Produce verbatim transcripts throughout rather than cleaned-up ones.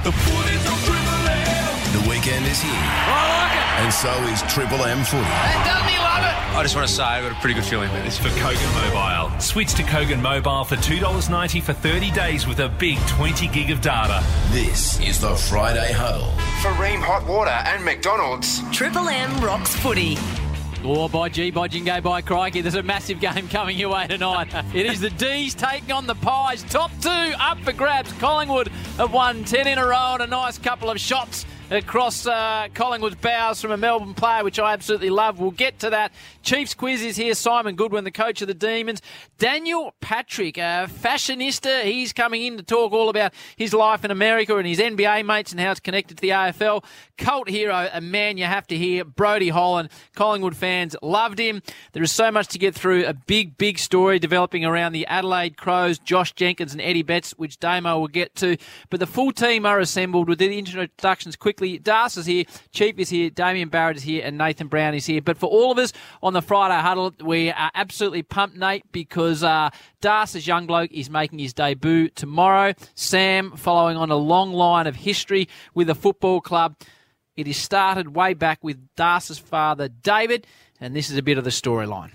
The footy's on Triple M. The weekend is here. I like it. And so is Triple M footy. And doesn't he love it? I just want to say I've got a pretty good feeling about this. For Kogan Mobile. Switch to Kogan Mobile for two dollars ninety for thirty days with a big twenty gig of data. This is the Friday Huddle. For Ream Hot Water and McDonald's. Triple M rocks footy. Or by G, by Jingo, by Crikey, there's a massive game coming your way tonight. It is the D's taking on the Pies. Top two up for grabs. Collingwood have won ten in a row and a nice couple of shots across uh, Collingwood's bows from a Melbourne player, which I absolutely love. We'll get to that. Chiefs quiz is here. Simon Goodwin, the coach of the Demons. Daniel Patrick, a fashionista. He's coming in to talk all about his life in America and his N B A mates and how it's connected to the A F L. Cult hero, a man you have to hear, Brodie Holland. Collingwood fans loved him. There is so much to get through. A big, big story developing around the Adelaide Crows, Josh Jenkins and Eddie Betts, which Damo will get to. But the full team are assembled with the introductions quickly. Das is here, Chief is here, Damien Barrett is here, and Nathan Brown is here. But for all of us on the Friday Huddle, we are absolutely pumped, Nate, because uh, Das' young bloke is making his debut tomorrow. Sam, following on a long line of history with the football club. It is started way back with Das' father, David, and this is a bit of the storyline.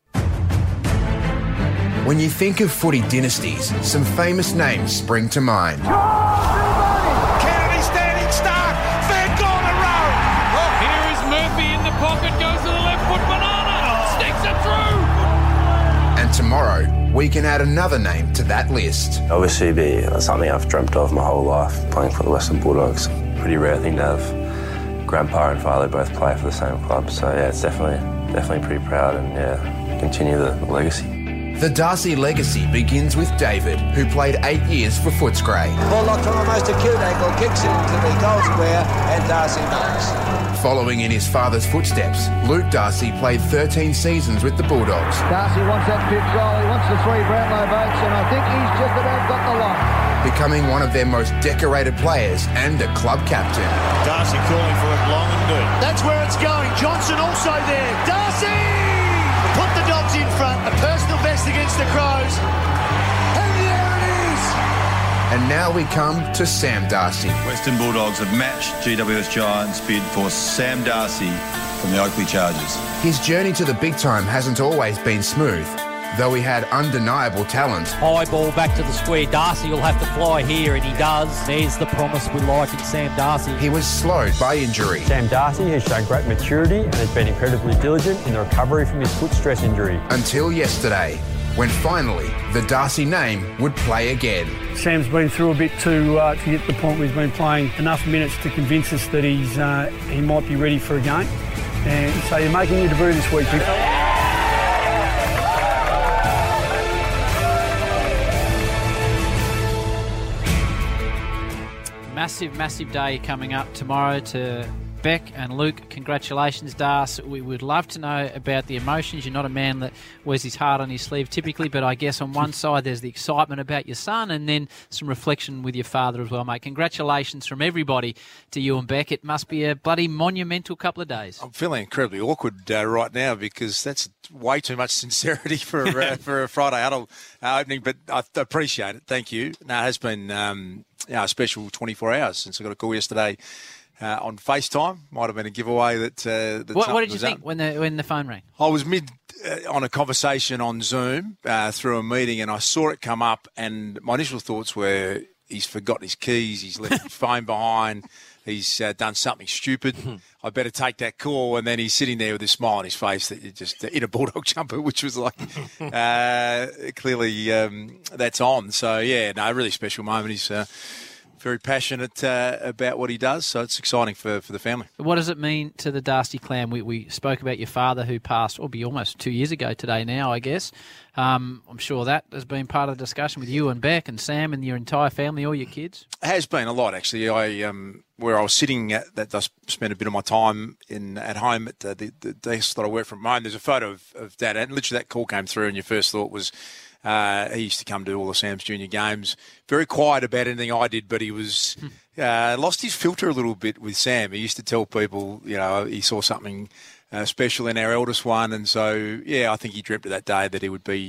When you think of footy dynasties, some famous names spring to mind. Kennedy standing stark. Third goal in a row. Oh, here is Murphy in the pocket. Goes to the left foot. Banana. Sticks it through. And tomorrow, we can add another name to that list. Obviously, be something I've dreamt of my whole life, playing for the Western Bulldogs. Pretty rare thing to have grandpa and father both play for the same club. So yeah, it's definitely, definitely pretty proud, and yeah, continue the legacy. The Darcy legacy begins with David, who played eight years for Footscray. Ball locked on almost acute angle, kicks it into the goal square, and Darcy marks. Following in his father's footsteps, Luke Darcy played thirteen seasons with the Bulldogs. Darcy wants that fifth goal, he wants the three Brownlow votes, and I think he's just about got the lot. Becoming one of their most decorated players and a club captain. Darcy calling for it long and deep. That's where it's going. Johnson also there. Darcy! Put the Dogs in front. A personal best against the Crows. And there it is! And now we come to Sam Darcy. Western Bulldogs have matched G W S Giants' bid for Sam Darcy from the Oakley Chargers. His journey to the big time hasn't always been smooth, though he had undeniable talent. High ball back to the square. Darcy will have to fly here, and he does. There's the promise we like in Sam Darcy. He was slowed by injury. Sam Darcy has shown great maturity and has been incredibly diligent in the recovery from his foot stress injury. Until yesterday, when finally the Darcy name would play again. Sam's been through a bit to uh, to get to the point where he's been playing enough minutes to convince us that he's uh, he might be ready for a game. And so you're making your debut this week, Vic. Massive, massive day coming up tomorrow to Beck and Luke. Congratulations, Das. We would love to know about the emotions. You're not a man that wears his heart on his sleeve typically, but I guess on one side there's the excitement about your son and then some reflection with your father as well, mate. Congratulations from everybody to you and Beck. It must be a bloody monumental couple of days. I'm feeling incredibly awkward uh, right now because that's way too much sincerity for uh, for a Friday Huddle uh, opening, but I appreciate it. Thank you. No, it has been um, you know, a special twenty-four hours since I got a call yesterday. Uh, on FaceTime, might have been a giveaway that. Uh, that what, what did you think when the when the phone rang? I was mid uh, on a conversation on Zoom uh, through a meeting, and I saw it come up. And my initial thoughts were, he's forgotten his keys, he's left his phone behind, he's uh, done something stupid. I better take that call. And then he's sitting there with a smile on his face that you just in a Bulldog jumper, which was like uh, clearly um, that's on. So yeah, no, a really special moment. He's. Uh, Very passionate uh, about what he does, so it's exciting for, for the family. What does it mean to the Darcy clan? We we spoke about your father who passed, or be almost two years ago today now, I guess. Um, I'm sure that has been part of the discussion with you and Beck and Sam and your entire family, all your kids. It has been a lot, actually. I um, where I was sitting at that, I spent a bit of my time in at home at the, the, the desk that I work from home. There's a photo of, of Dad, and literally that call came through, and your first thought was. Uh, he used to come to all of Sam's junior games. Very quiet about anything I did, but he was uh, lost his filter a little bit with Sam. He used to tell people, you know, he saw something uh, special in our eldest one, and so yeah, I think he dreamt of that day that he would be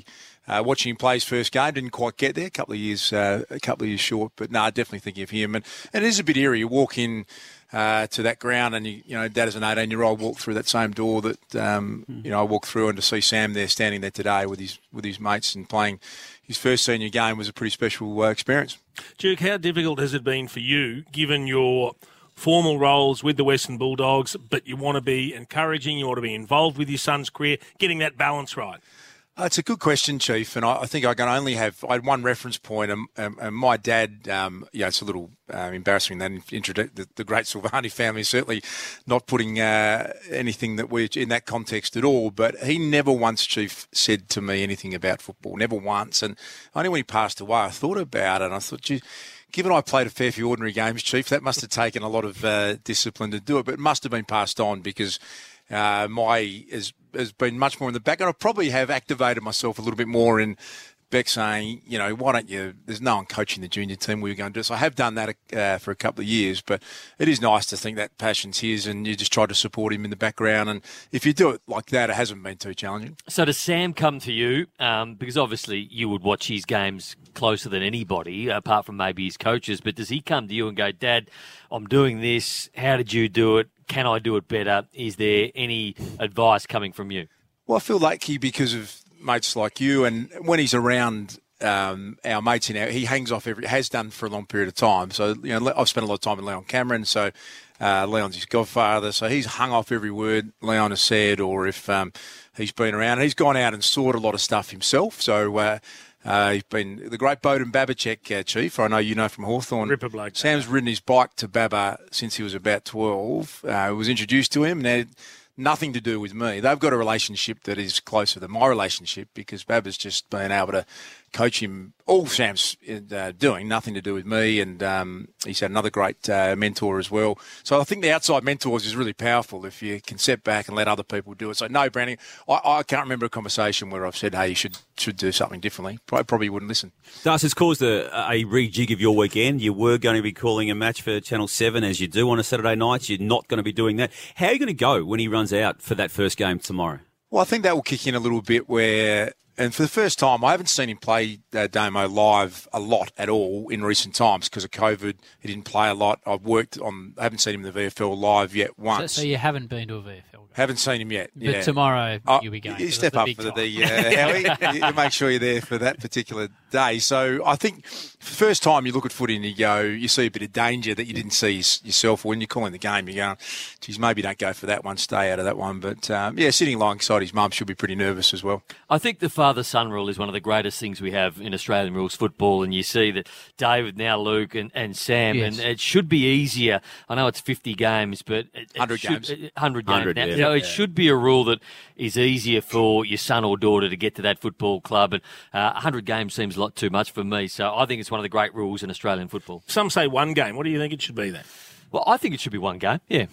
uh, watching him play his first game, didn't quite get there. A couple of years, uh, a couple of years short, but no, definitely thinking of him. And, and it is a bit eerie. You walk in uh, to that ground, and you, you know, Dad as an eighteen-year-old walked through that same door that um, mm. you know I walked through, and to see Sam there standing there today with his with his mates and playing his first senior game was a pretty special uh, experience. Duke, how difficult has it been for you, given your formal roles with the Western Bulldogs, but you want to be encouraging, you want to be involved with your son's career, getting that balance right? Uh, it's a good question, Chief, and I, I think I can only have I had one reference point, and, and, and my dad, um, yeah, it's a little uh, embarrassing that introduced the, the great Silvani family, certainly not putting uh, anything that we in that context at all, but he never once, Chief, said to me anything about football, never once, and only when he passed away, I thought about it, and I thought, gee, given I played a fair few ordinary games, Chief, that must have taken a lot of uh, discipline to do it, but it must have been passed on because uh, my has has been much more in the back, and I probably have activated myself a little bit more in Beck saying, you know, why don't you, there's no one coaching the junior team, we were going to do this. I have done that uh, for a couple of years, but it is nice to think that passion's his and you just try to support him in the background. And if you do it like that, it hasn't been too challenging. So does Sam come to you? Um, because obviously you would watch his games closer than anybody, apart from maybe his coaches, but does he come to you and go, Dad, I'm doing this, how did you do it? Can I do it better? Is there any advice coming from you? Well, I feel lucky because of mates like you, and when he's around um, our mates, in our, he hangs off every, has done for a long period of time. So, you know, I've spent a lot of time with Leon Cameron, so uh, Leon's his godfather, so he's hung off every word Leon has said, or if um, he's been around. And he's gone out and sought a lot of stuff himself, so uh, uh, he's been the great Bowden Babicek, uh, Chief, I know you know from Hawthorn. Ripper bloke. Sam's ridden his bike to Baba since he was about twelve. Uh, was introduced to him, and nothing to do with me. They've got a relationship that is closer than my relationship because Baba's just been able to coach him. All Sam's uh, doing, nothing to do with me, and um, he's had another great uh, mentor as well. So I think the outside mentors is really powerful if you can step back and let other people do it. So no, Browning, I, I can't remember a conversation where I've said, hey, you should should do something differently. I probably wouldn't listen. Das has caused a, a rejig of your weekend. You were going to be calling a match for Channel seven as you do on a Saturday night. You're not going to be doing that. How are you going to go when he runs out for that first game tomorrow? Well, I think that will kick in a little bit where... And for the first time, I haven't seen him play uh, Damo live a lot at all in recent times because of COVID. He didn't play a lot. I've worked on, I haven't seen him in the V F L live yet once. So, so you haven't been to a V F L game? Haven't seen him yet. But Yeah. tomorrow oh, you'll be going. You step up for the, the uh, Howie. you, you make sure you're there for that particular day. So I think for the first time you look at footy and you go, you see a bit of danger that you didn't see yourself. When you're calling the game, you're going, geez, maybe don't go for that one, stay out of that one. But um, yeah, sitting alongside his mum should be pretty nervous as well. I think the father-son rule is one of the greatest things we have in Australian rules football, and you see that David, now Luke, and, and Sam, Yes. and it should be easier. I know it's fifty games, but it, it one hundred should, games. one hundred games. one hundred, now. yeah. You know, it Yeah. should be a rule that is easier for your son or daughter to get to that football club, and uh, one hundred games seems a lot too much for me, so I think it's one of the great rules in Australian football. Some say one game. What do you think it should be then? Well, I think it should be one game, yeah.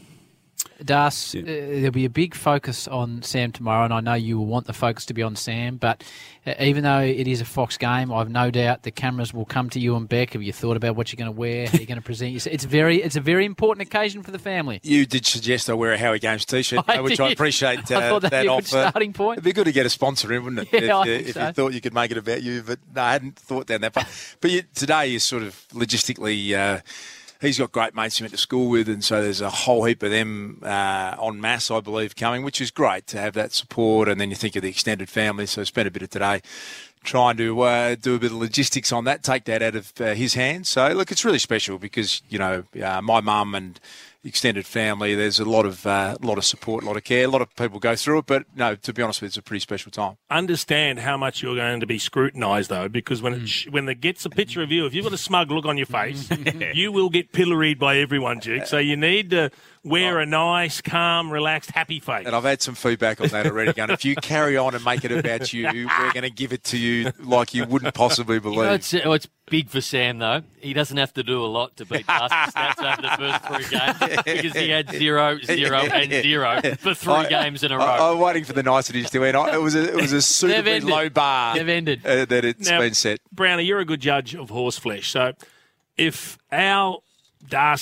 Das, uh, there'll be a big focus on Sam tomorrow, and I know you will want the focus to be on Sam, but uh, even though it is a Fox game, I've no doubt the cameras will come to you and Beck. Have you thought about what you're going to wear, how you're going to present yourself? It's very, it's a very important occasion for the family. You did suggest I wear a Howie Games T-shirt, I which I did. appreciate uh, I thought that'd that be a good offer. starting point. It'd be good to get a sponsor in, wouldn't it? Yeah, if I you, think if so. you thought you could make it about you, but no, I hadn't thought down that path. But you, today is sort of logistically... Uh, He's got great mates he went to school with, and so there's a whole heap of them uh, en masse, I believe, coming, which is great to have that support. And then you think of the extended family, so I spent a bit of today trying to uh, do a bit of logistics on that, take that out of uh, his hands. So, look, it's really special because, you know, uh, my mum and extended family, there's a lot of uh, lot of support, a lot of care. A lot of people go through it, but no, to be honest with you, it's a pretty special time. Understand how much you're going to be scrutinised, though, because when it sh- when it gets a picture of you, if you've got a smug look on your face, you will get pilloried by everyone, Duke. So you need to wear a nice, calm, relaxed, happy face. And I've had some feedback on that already. Going, if you carry on and make it about you, we're going to give it to you like you wouldn't possibly believe. You know, it's, uh, it's big for Sam, though. He doesn't have to do a lot to beat Darcy's stats over the first three games because he had zero, zero, and zero for three I, games in a row. I, I'm waiting for the niceties to end. I, it was a, it was a suitably ended. low bar They've ended. Uh, that it's Now, been set. Brownie, you're a good judge of horse flesh. So if our Darcy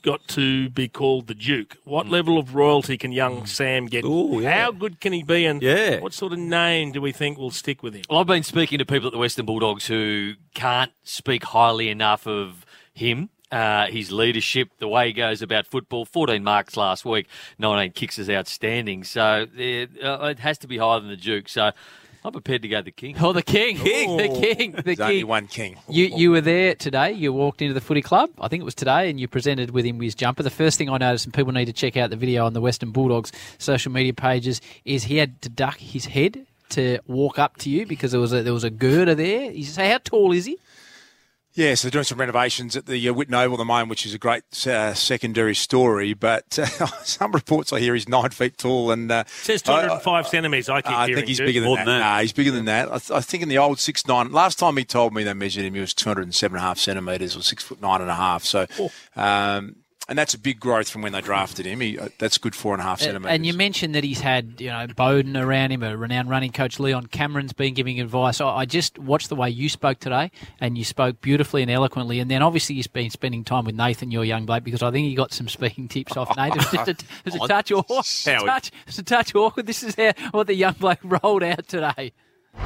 got to be called the Duke. What mm. level of royalty can young mm. Sam get? Ooh, yeah. How good can he be? And yeah. what sort of name do we think will stick with him? Well, I've been speaking to people at the Western Bulldogs who can't speak highly enough of him. Uh, his leadership, the way he goes about football, fourteen marks last week, nineteen kicks is outstanding. So it, uh, it has to be higher than the Duke. So I'm prepared to go the King. Oh, the King. King. The King. The There's King. only one King. You you were there today. You walked into the footy club. I think it was today, and you presented with him with his jumper. The first thing I noticed, and people need to check out the video on the Western Bulldogs social media pages, is he had to duck his head to walk up to you because there was a, there was a girder there. You say, how tall is he? Yeah, so they're doing some renovations at the uh, Whitten Oval at the moment, which is a great uh, secondary story. But uh, some reports I hear he's nine feet tall. and uh, It says two hundred five uh, centimetres, I keep uh, I hearing. think he's too. bigger than More that. than that. Nah, he's bigger than that. I, th- I think in the old six nine, last time he told me they measured him, he was two hundred seven and a half centimetres or six foot nine and a half. So, oh. um, and that's a big growth from when they drafted him. He, uh, that's good four and a half centimetres. And you mentioned that he's had, you know, Bowden around him, a renowned running coach, Leon Cameron's been giving advice. I, I just watched the way you spoke today, and you spoke beautifully and eloquently. And then obviously you've been spending time with Nathan, your young bloke, because I think you got some speaking tips off Nathan. It was just a, it was a touch awkward. Touch, it was a touch awkward. This is how, what the young bloke rolled out today.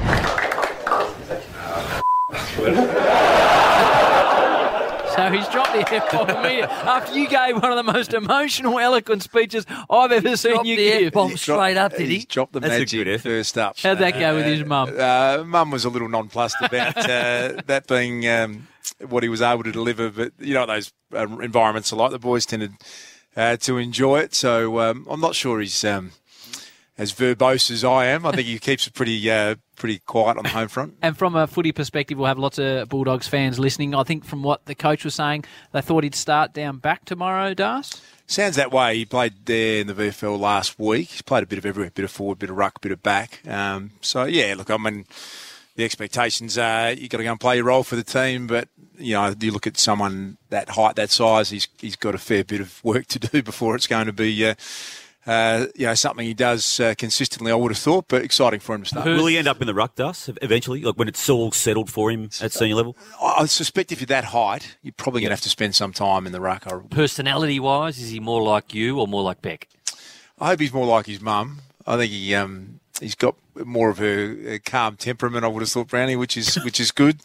So he's dropped the F-bomb immediately after you gave one of the most emotional, eloquent speeches I've ever seen you the give. F-bomb straight up, did he? He's dropped the That's magic first up. How'd that go with his mum? Uh, mum was a little nonplussed about uh, that being um, what he was able to deliver. But you know what those uh, environments are like. The boys tended uh, to enjoy it. So um, I'm not sure he's um, as verbose as I am. I think he keeps it pretty uh, pretty quiet on the home front. And from a footy perspective, we'll have lots of Bulldogs fans listening. I think from what the coach was saying, they thought he'd start down back tomorrow, Das? Sounds that way. He played there in the V F L last week. He's played a bit of everywhere, a bit of forward, bit of ruck, bit of back. Um, so, yeah, look, I mean, the expectations are you've got to go and play your role for the team, but, you know, you look at someone that height, that size, he's he's got a fair bit of work to do before it's going to be... Uh, Uh, you know, something he does uh, consistently, I would have thought, but exciting for him to start. Will he end up in the ruck, Das, eventually, like when it's all settled for him at senior level? I suspect if you're that height, you're probably going to have to spend some time in the ruck. Personality-wise, is he more like you or more like Beck? I hope he's more like his mum. I think he um, he's got more of a, a calm temperament, I would have thought, Brownie, which is which is good.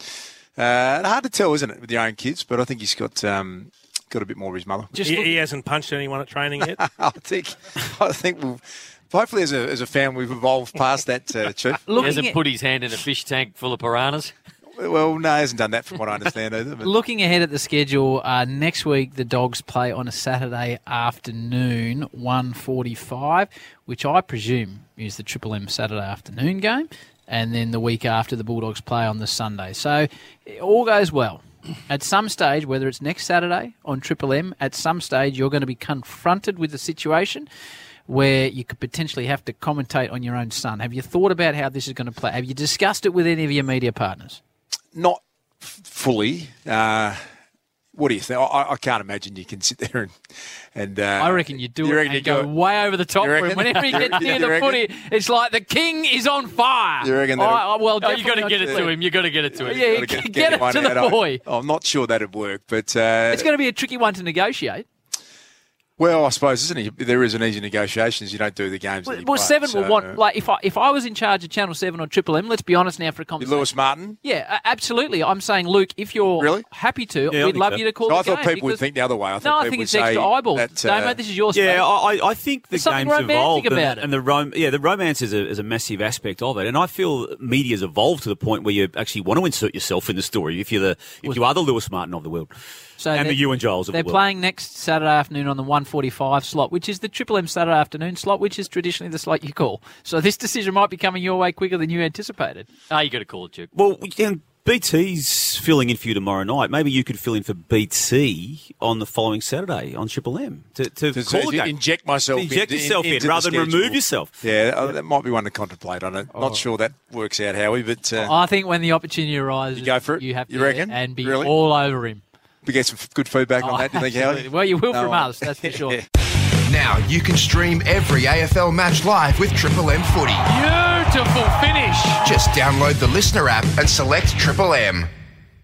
Uh, hard to tell, isn't it, with your own kids? But I think he's got... Um, got a bit more of his mother. Just he, he hasn't punched anyone at training yet? I think I think we'll, hopefully as a, as a family we've evolved past that, uh, Chief. He hasn't at, put his hand in a fish tank full of piranhas? Well, no, he hasn't done that from what I understand either. But. Looking ahead at the schedule, uh, next week the Dogs play on a Saturday afternoon, one forty-five, which I presume is the Triple M Saturday afternoon game, and then the week after the Bulldogs play on the Sunday. So it all goes well. At some stage, whether it's next Saturday on Triple M, at some stage you're going to be confronted with a situation where you could potentially have to commentate on your own son. Have you thought about how this is going to play? Have you discussed it with any of your media partners? Not f- fully. Uh, what do you think? I, I can't imagine you can sit there and... and uh, I reckon you do you it and go it? way over the top for him. Whenever he gets near the footy, it's like the king is on fire. You reckon that? I, well, oh, you got to get it to him. You got to get it to him. Yeah, get, get, get it to the boy. I, I'm not sure that'd work, but... Uh, it's going to be a tricky one to negotiate. Well, I suppose, isn't it? There is an easy negotiations. You don't do the games Well, that you well play, Seven so, will want... Like, if I, if I was in charge of Channel seven or Triple M, let's be honest now for a conversation. Lewis Martin? Yeah, absolutely. I'm saying, Luke, if you're really? happy to, yeah, we'd love so. you to call so the I thought game people would think the other way. I thought no, I people think would it's extra eyeball. that, uh, Damo, this is your space. Yeah, I, I think the There's something game's romantic evolved. about and, it. and the rom- yeah, the romance is a, is a massive aspect of it. And I feel media's evolved to the point where you actually want to insert yourself in the story if you're the if you are the Lewis Martin of the world. So and the Ewan Giles of the They're world. playing next Saturday afternoon on the one forty-five slot, which is the Triple M Saturday afternoon slot, which is traditionally the slot you call. So this decision might be coming your way quicker than you anticipated. Ah, oh, you got to call it, Duke. Well, yeah, B T's filling in for you tomorrow night. Maybe you could fill in for B T on the following Saturday on Triple M to, to, to call to inject myself, to inject in, yourself in, in rather than schedule. remove yourself. Yeah, uh, that might be one to contemplate on it. Oh. Not sure that works out, Howie, but uh, I think when the opportunity arises, you go for it. You have to you reckon? and be really? all over him. We get some good feedback oh, on that. Do you think, Howie? Well, you will no, from us, that's for sure. Now you can stream every A F L match live with Triple M Footy. Beautiful finish. Just download the Listener app and select Triple M.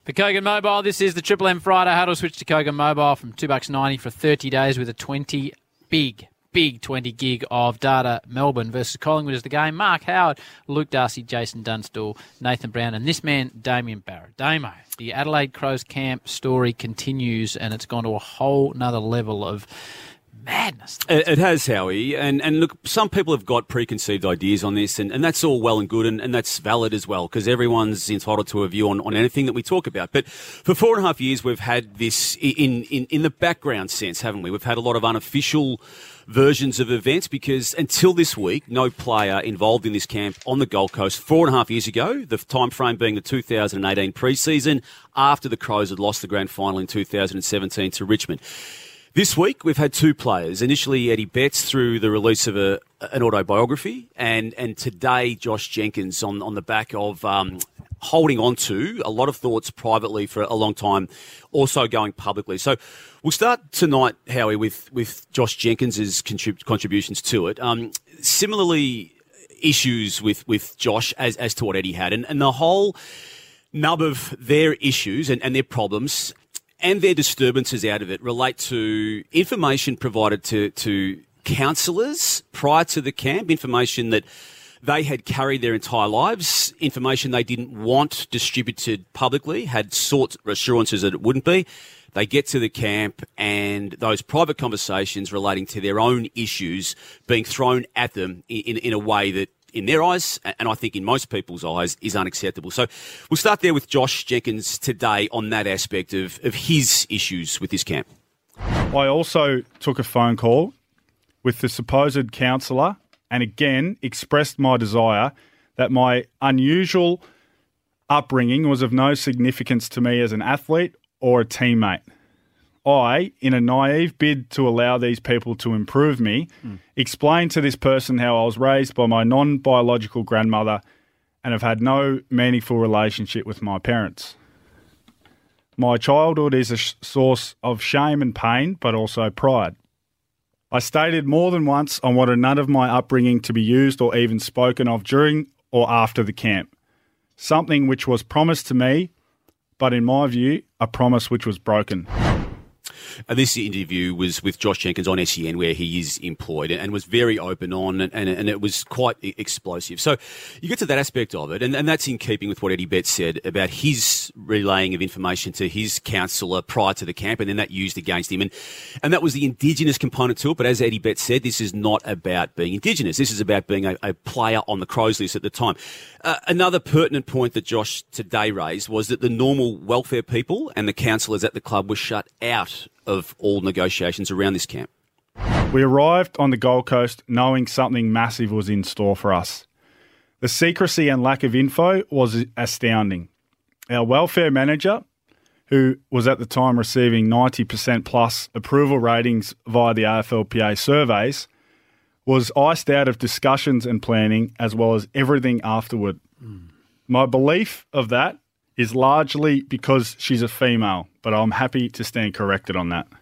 For Kogan Mobile, this is the Triple M Friday Huddle. Switch to Kogan Mobile from two dollars ninety for thirty days with a twenty big, big twenty gig of data. Melbourne versus Collingwood is the game. Mark Howard, Luke Darcy, Jason Dunstall, Nathan Brown, and this man, Damien Barrett. Damo, the Adelaide Crows camp story continues, and it's gone to a whole nother level of madness. It, it has, Howie. And, and look, some people have got preconceived ideas on this, and, and that's all well and good, and, and that's valid as well, because everyone's entitled to a view on, on anything that we talk about. But for four and a half years, we've had this in, in, in the background sense, haven't we? We've had a lot of unofficial versions of events, because until this week, no player involved in this camp on the Gold Coast four and a half years ago, the time frame being the two thousand eighteen pre-season, after the Crows had lost the grand final in two thousand seventeen to Richmond. This week, we've had two players. Initially, Eddie Betts through the release of a, an autobiography, and, and today, Josh Jenkins on, on the back of um, holding on to a lot of thoughts privately for a long time, also going publicly. So we'll start tonight, Howie, with, with Josh Jenkins' contrib- contributions to it. Um, similarly, issues with, with Josh as, as to what Eddie had. And, and the whole nub of their issues and, and their problems and their disturbances out of it relate to information provided to, to counsellors prior to the camp, information that they had carried their entire lives, information they didn't want distributed publicly, had sought assurances that it wouldn't be. They get to the camp and those private conversations relating to their own issues being thrown at them in, in a way that, in their eyes, and I think in most people's eyes, is unacceptable. So we'll start there with Josh Jenkins today on that aspect of, of his issues with this camp. I also took a phone call with the supposed counsellor and again expressed my desire that my unusual upbringing was of no significance to me as an athlete or a teammate. I, in a naive bid to allow these people to improve me, mm. explained to this person how I was raised by my non-biological grandmother and have had no meaningful relationship with my parents. My childhood is a sh- source of shame and pain, but also pride. I stated more than once I wanted none of my upbringing to be used or even spoken of during or after the camp, something which was promised to me, but in my view, a promise which was broken. And this interview was with Josh Jenkins on S E N, where he is employed, and was very open on, and, and, and it was quite explosive. So you get to that aspect of it, and, and that's in keeping with what Eddie Betts said about his relaying of information to his counsellor prior to the camp, and then that used against him. And, and that was the Indigenous component to it, but as Eddie Betts said, this is not about being Indigenous. This is about being a, a player on the Crows list at the time. Uh, another pertinent point that Josh today raised was that the normal welfare people and the counsellors at the club were shut out of all negotiations around this camp. We arrived on the Gold Coast knowing something massive was in store for us. The secrecy and lack of info was astounding. Our welfare manager, who was at the time receiving ninety percent plus approval ratings via the A F L P A surveys, was iced out of discussions and planning as well as everything afterward. Mm. My belief of that is largely because she's a female, but I'm happy to stand corrected on that.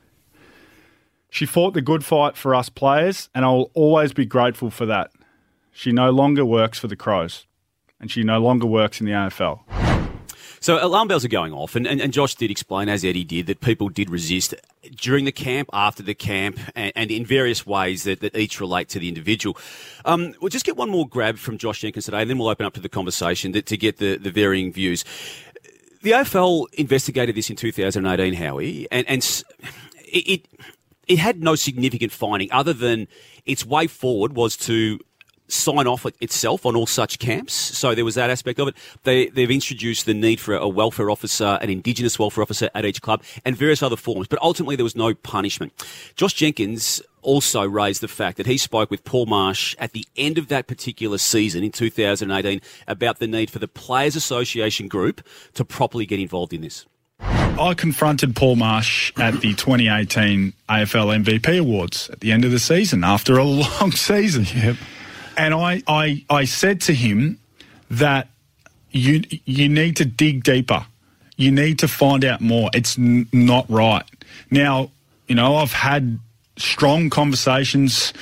She fought the good fight for us players, and I will always be grateful for that. She no longer works for the Crows, and she no longer works in the A F L. So alarm bells are going off, and, and, and Josh did explain, as Eddie did, that people did resist during the camp, after the camp, and, and in various ways that, that each relate to the individual. Um, we'll just get one more grab from Josh Jenkins today, and then we'll open up to the conversation to, to get the, the varying views. The A F L investigated this in two thousand eighteen, Howie, and, and it, it it had no significant finding other than its way forward was to sign off itself on all such camps. So there was that aspect of it. They, they've introduced the need for a welfare officer, an Indigenous welfare officer at each club, and various other forms. But ultimately, there was no punishment. Josh Jenkins also raised the fact that he spoke with Paul Marsh at the end of that particular season in two thousand eighteen about the need for the Players Association group to properly get involved in this. I confronted Paul Marsh at the twenty eighteen A F L M V P Awards at the end of the season, after a long season. Yep. And I, I, I said to him that you you need to dig deeper. You need to find out more. It's n- not right. Now, you know, I've had strong conversations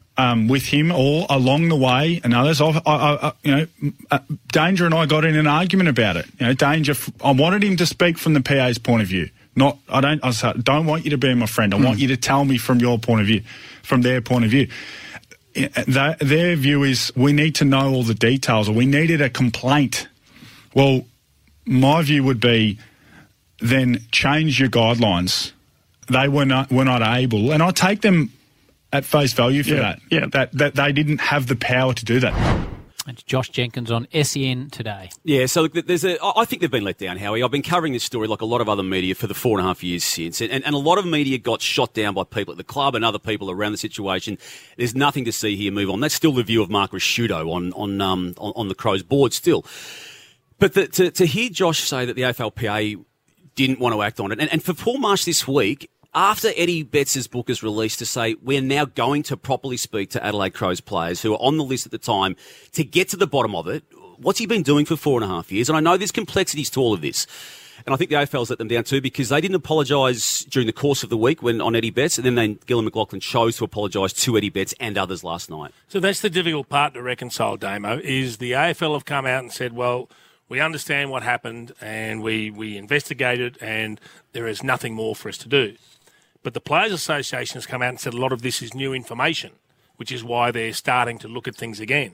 um, with him all along the way, and others. I, I, I, you know, uh, Danger and I got in an argument about it. You know, Danger. I wanted him to speak from the P A's point of view. Not, I don't. I said, don't want you to be my friend. I mm. want you to tell me from your point of view, from their point of view. Their, their view is we need to know all the details, or we needed a complaint. Well, my view would be then change your guidelines. They were not were not able, and I take them at face value for yeah, that. Yeah, that that they didn't have the power to do that. It's Josh Jenkins on S E N today. Yeah, so look, there's a. I think they've been let down, Howie. I've been covering this story like a lot of other media for the four and a half years since, and, and a lot of media got shot down by people at the club and other people around the situation. There's nothing to see here. Move on. That's still the view of Mark Rasciuto on on um on, on the Crows board still. But the, to to hear Josh say that the A F L P A didn't want to act on it, and, and for Paul Marsh this week, after Eddie Betts' book is released, to say we're now going to properly speak to Adelaide Crows players who are on the list at the time to get to the bottom of it. What's he been doing for four and a half years? And I know there's complexities to all of this. And I think the A F L's let them down too, because they didn't apologise during the course of the week when on Eddie Betts, and then they, Gillon McLachlan chose to apologise to Eddie Betts and others last night. So that's the difficult part to reconcile, Damo, is the A F L have come out and said, well, we understand what happened and we, we investigated and there is nothing more for us to do. But the Players Association has come out and said a lot of this is new information, which is why they're starting to look at things again.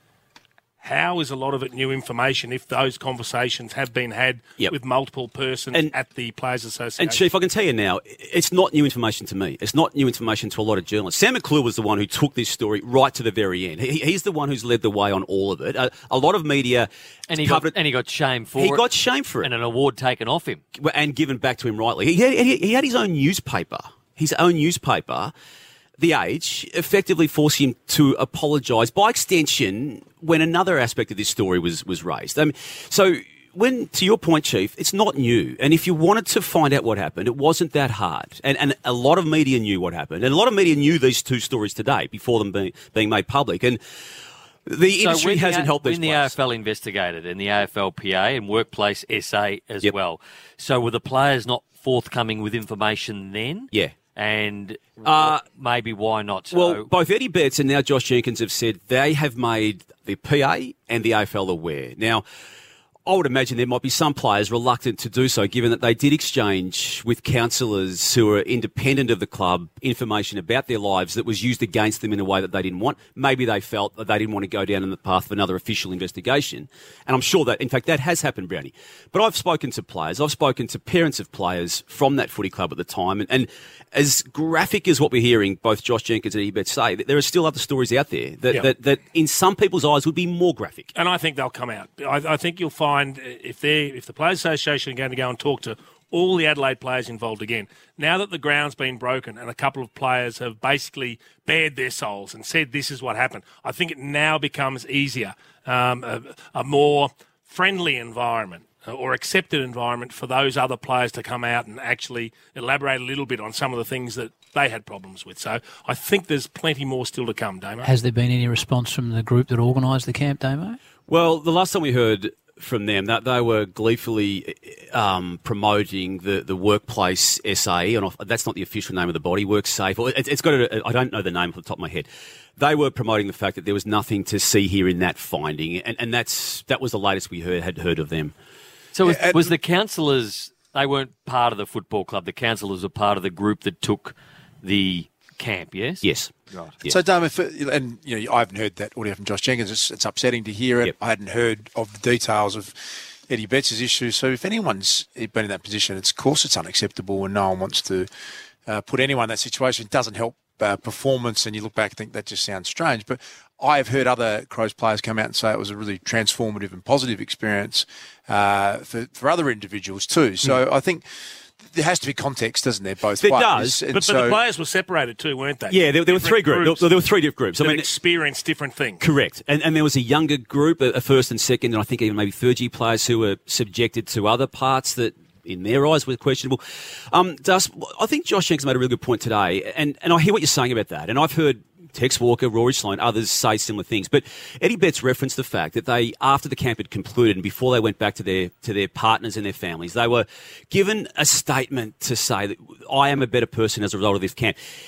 How is a lot of it new information if those conversations have been had yep. with multiple persons and, at the Players Association? And, Chief, I can tell you now, it's not new information to me. It's not new information to a lot of journalists. Sam McClure was the one who took this story right to the very end. He, he's the one who's led the way on all of it. A, a lot of media... And he, got, and he got shamed for he it. He got shamed for it. And an award taken off him. And given back to him rightly. He had, he had his own newspaper. His own newspaper... The Age, effectively forcing him to apologise, by extension, when another aspect of this story was, was raised. I mean, so, when, to your point, Chief, it's not new. And if you wanted to find out what happened, it wasn't that hard. And, and a lot of media knew what happened. And a lot of media knew these two stories today before them being, being made public. And the so industry hasn't the, helped these When the players. A F L investigated and the A F L P A and Workplace S A as yep. well, so were the players not forthcoming with information then? Yeah. And uh, maybe why not? So? Well, both Eddie Betts and now Josh Jenkins have said they have made the P A and the A F L aware. Now, I would imagine there might be some players reluctant to do so, given that they did exchange with counsellors who are independent of the club information about their lives that was used against them in a way that they didn't want. Maybe they felt that they didn't want to go down in the path of another official investigation. And I'm sure that, in fact, that has happened, Brownie. But I've spoken to players, I've spoken to parents of players from that footy club at the time, and, and as graphic as what we're hearing, both Josh Jenkins and Eddie Betts say, there are still other stories out there that, yeah. that, that in some people's eyes would be more graphic. And I think they'll come out. I, I think you'll find if they if the Players Association are going to go and talk to all the Adelaide players involved again, now that the ground's been broken and a couple of players have basically bared their souls and said this is what happened, I think it now becomes easier, um, a, a more friendly environment or accepted environment for those other players to come out and actually elaborate a little bit on some of the things that they had problems with. So I think there's plenty more still to come, Damo. Has there been any response from the group that organised the camp, Damo? Well, the last time we heard from them that they were gleefully um, promoting the, the Workplace S A, and that's not the official name of the body, WorkSafe. It, it's got a, I don't know the name off the top of my head. They were promoting the fact that there was nothing to see here in that finding, and, and that's that was the latest we heard had heard of them. So was, was the counsellors, they weren't part of the football club, the counsellors were part of the group that took the camp, yes? Yes. Right. Yeah. So, Damo, and you know, I haven't heard that audio from Josh Jenkins. It's, it's upsetting to hear it. Yep. I hadn't heard of the details of Eddie Betts' issue. So, if anyone's been in that position, it's, of course it's unacceptable, and no one wants to uh, put anyone in that situation. It doesn't help uh, performance, and you look back and think that just sounds strange. But I have heard other Crows players come out and say it was a really transformative and positive experience uh, for, for other individuals too. So, mm. I think there has to be context, doesn't there, both it ways? Does. And but, so, but the players were separated too, weren't they? Yeah, there, there were three groups. groups. There, there were three different groups. I mean, experienced different things. Correct. And, and there was a younger group, a, a first and second, and I think even maybe third-year players who were subjected to other parts that, in their eyes, were questionable. Um, Dus, I think Josh Jenkins made a really good point today, and, and I hear what you're saying about that, and I've heard Tex Walker, Rory Sloane, others say similar things. But Eddie Betts referenced the fact that they, after the camp had concluded and before they went back to their to their partners and their families, they were given a statement to say that I am a better person as a result of this camp.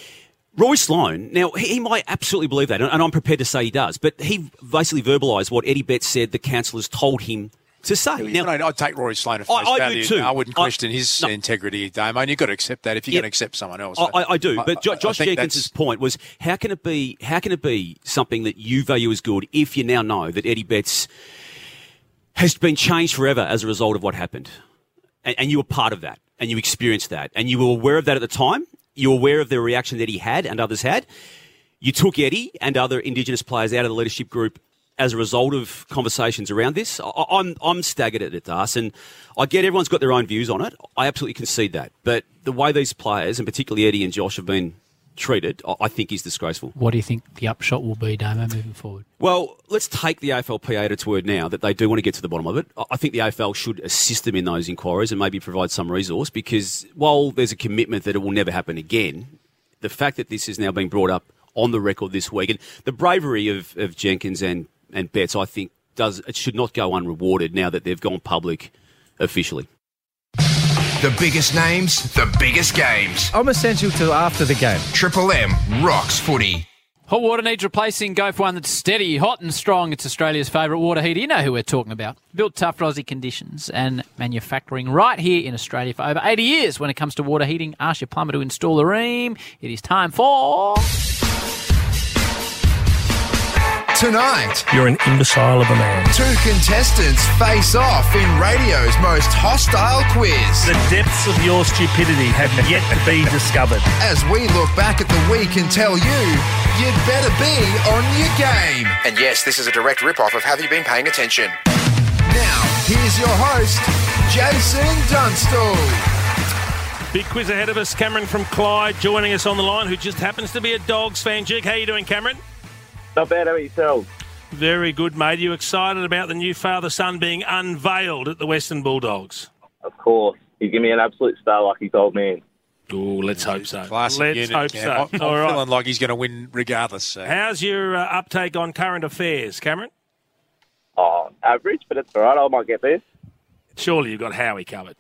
Roy Sloane, now, he, he might absolutely believe that, and, and I'm prepared to say he does, but he basically verbalised what Eddie Betts said the councillors told him to say. Now, Now, I'd take Rory Sloane at face I- I do value. too. I wouldn't I- question his no. integrity, Damo, and you've got to accept that if you're Yeah. going to accept someone else. I, I, I do, but jo- I- I Josh think Jenkins' that's- point was, how can it be? How can it be something that you value as good if you now know that Eddie Betts has been changed forever as a result of what happened, and, and you were part of that, and you experienced that, and you were aware of that at the time. You were aware of the reaction that he had and others had. You took Eddie and other Indigenous players out of the leadership group as a result of conversations around this. I, I'm I'm staggered at it, Das, and I get everyone's got their own views on it. I absolutely concede that, but the way these players, and particularly Eddie and Josh, have been treated, I, I think is disgraceful. What do you think the upshot will be, Damo, moving forward? Well, let's take the A F L P A at its word now that they do want to get to the bottom of it. I- I think the A F L should assist them in those inquiries and maybe provide some resource, because while there's a commitment that it will never happen again, the fact that this is now being brought up on the record this week, and the bravery of, of Jenkins and, and Betts, I think, does it should not go unrewarded now that they've gone public officially. The biggest names, the biggest games. I'm essential to after the game. Triple M rocks footy. Hot water needs replacing. Go for one that's steady, hot and strong. It's Australia's favourite water heater. You know who we're talking about. Built tough for Aussie conditions and manufacturing right here in Australia for over eighty years. When it comes to water heating, ask your plumber to install the ream. It is time for... Tonight, You're an imbecile of a man. two contestants face off in radio's most hostile quiz. The depths of your stupidity have yet to be discovered. As we look back at the week and tell you, you'd better be on your game. And yes, this is a direct rip-off of Have You Been Paying Attention? Now, here's your host, Jason Dunstall. Big quiz ahead of us. Cameron from Clyde joining us on the line, who just happens to be a Dogs fan. Jake, how you doing, Cameron? Not bad, how about yourself? Very good, mate. You excited about the new father-son being unveiled at the Western Bulldogs? Of course. He's giving me an absolute star like he told me. Oh, let's hope so. Classic let's unit, hope Cam. so. I'm, I'm All right. feeling like he's going to win regardless. So. How's your uh, uptake on current affairs, Cameron? Oh, average, but it's all right. I might get there. Surely you've got Howie covered.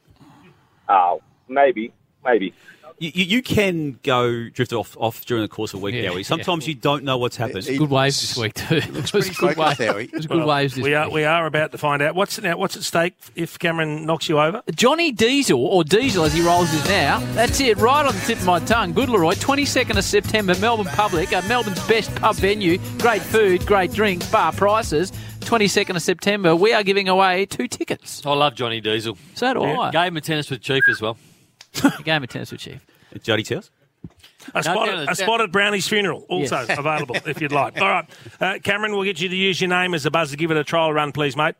Oh, maybe. Maybe. You, you, you can go drift off, off during the course of a week, Yeah, Howie. Sometimes yeah. you don't know what's happened. Good waves this week too. Looks It was pretty good focused, waves. Howie. It was good Well, waves this we are week. we are about to find out what's now what's at stake if Cameron knocks you over. Johnny Diesel, or Diesel as he rolls it now. That's it, right on the tip of my tongue. Good Leroy, twenty-second of September, Melbourne Public, uh, Melbourne's best pub venue. Great food, great drinks, bar prices. twenty-second of September, we are giving away two tickets. I love Johnny Diesel. So do I. Game of tennis with Chief as well. Game of tennis with Chief. Juddy's house? A spot, no, no, a spot at Brownie's funeral, also Yes. available if you'd like. All right, uh, Cameron, we'll get you to use your name as a buzzer. Give it a trial run, please, mate.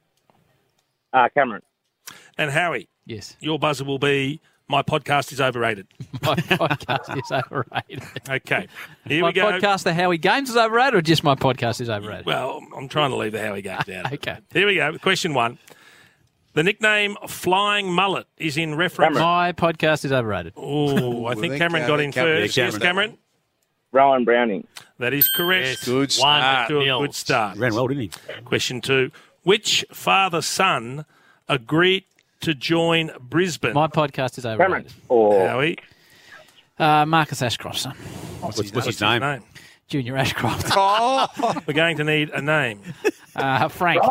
Ah, Cameron. And Howie, Yes. your buzzer will be my podcast is overrated. My podcast is overrated. Okay, here my we go. podcast, The Howie Games, is overrated, or just my podcast is overrated? Well, I'm trying to leave the Howie Games out. Okay. Here we go. Question one. The nickname Flying Mullet is in reference... My podcast is overrated. Oh, I think think, Cameron uh, got in Cameron- first. yeah, Yes, Cameron. Cameron? Rowan Browning. That is correct. Yes. Good One start. Good, nil. good start. Ran well, didn't he? Question two. Which father-son agreed to join Brisbane? My podcast is Cameron. overrated. Or Howie? Uh, Marcus Ashcroft's son. What's, what's What's his name? Junior Ashcroft. We're going to need a name. Uh, Frank.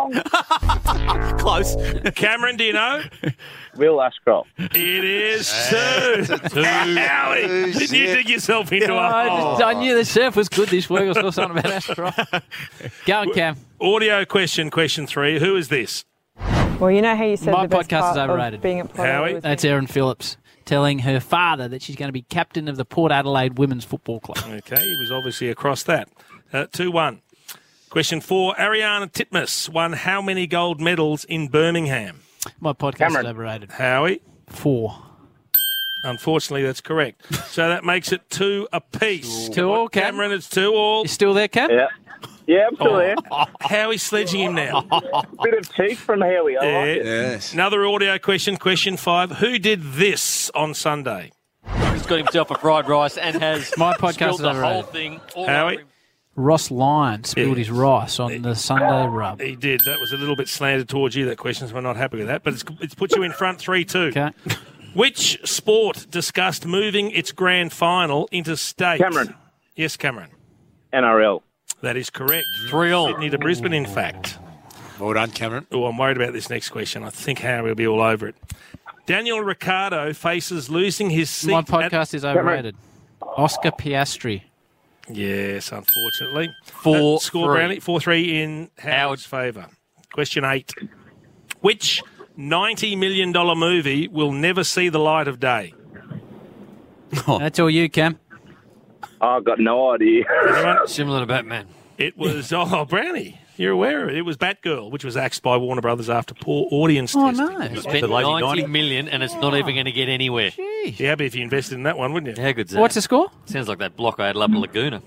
Close. Cameron, do you know? Will Ashcroft. It is two. two. Howie, didn't you dig yourself into I, a just, I knew the surf was good this week. I saw something about Ashcroft. Go on, Cam. Audio question, question three. Who is this? Well, you know how you said My the best podcast part is overrated. of being a player Howie? was That's Erin Phillips telling her father that she's going to be captain of the Port Adelaide Women's Football Club. Okay, he was obviously across that. Uh, two one. Question four. Ariana Titmus won how many gold medals in Birmingham? My podcast Cameron. is overrated. Howie? Four. Unfortunately, that's correct. So that makes it two apiece. Two all, Cam. Cameron, it's two all. You still there, Cam? Yeah. Yeah, I'm still there. Howie's sledging him now. Bit of cheek from Howie. I Yeah. like it. Yes. Another audio question, question five. Who did this on Sunday? He's got himself a fried rice and has My podcast spilled is the whole overrated. thing all Howie? over him. Ross Lyon spilled Yes. his rice on the Sunday rub. He did. That was a little bit slanted towards you, that question, so we're not happy with that. But it's, it's put you in front three two. Okay. Which sport discussed moving its grand final into state? Cameron. Yes, Cameron. N R L. That is correct. Three all. Sydney to Brisbane, in fact. Well done, Cameron. Oh, I'm worried about this next question. I think Harry will be all over it. Daniel Ricciardo faces losing his seat. My podcast at- is overrated. Oscar Piastri. Yes, unfortunately. Four, Uh, score, three. Brownie. four three in Howard's favour. Question eight. Which ninety million dollars movie will never see the light of day? That's all you, Cam. I've got no idea. Similar to Batman. It was, oh, Brownie, you're aware of it. It was Batgirl, which was axed by Warner Brothers after poor audience Oh, testing. no. You spent ninety million and it's not even going to get anywhere. You'd be happy if you invested in that one, wouldn't you? How good's that? What's the score? Sounds like that block I had up at Laguna.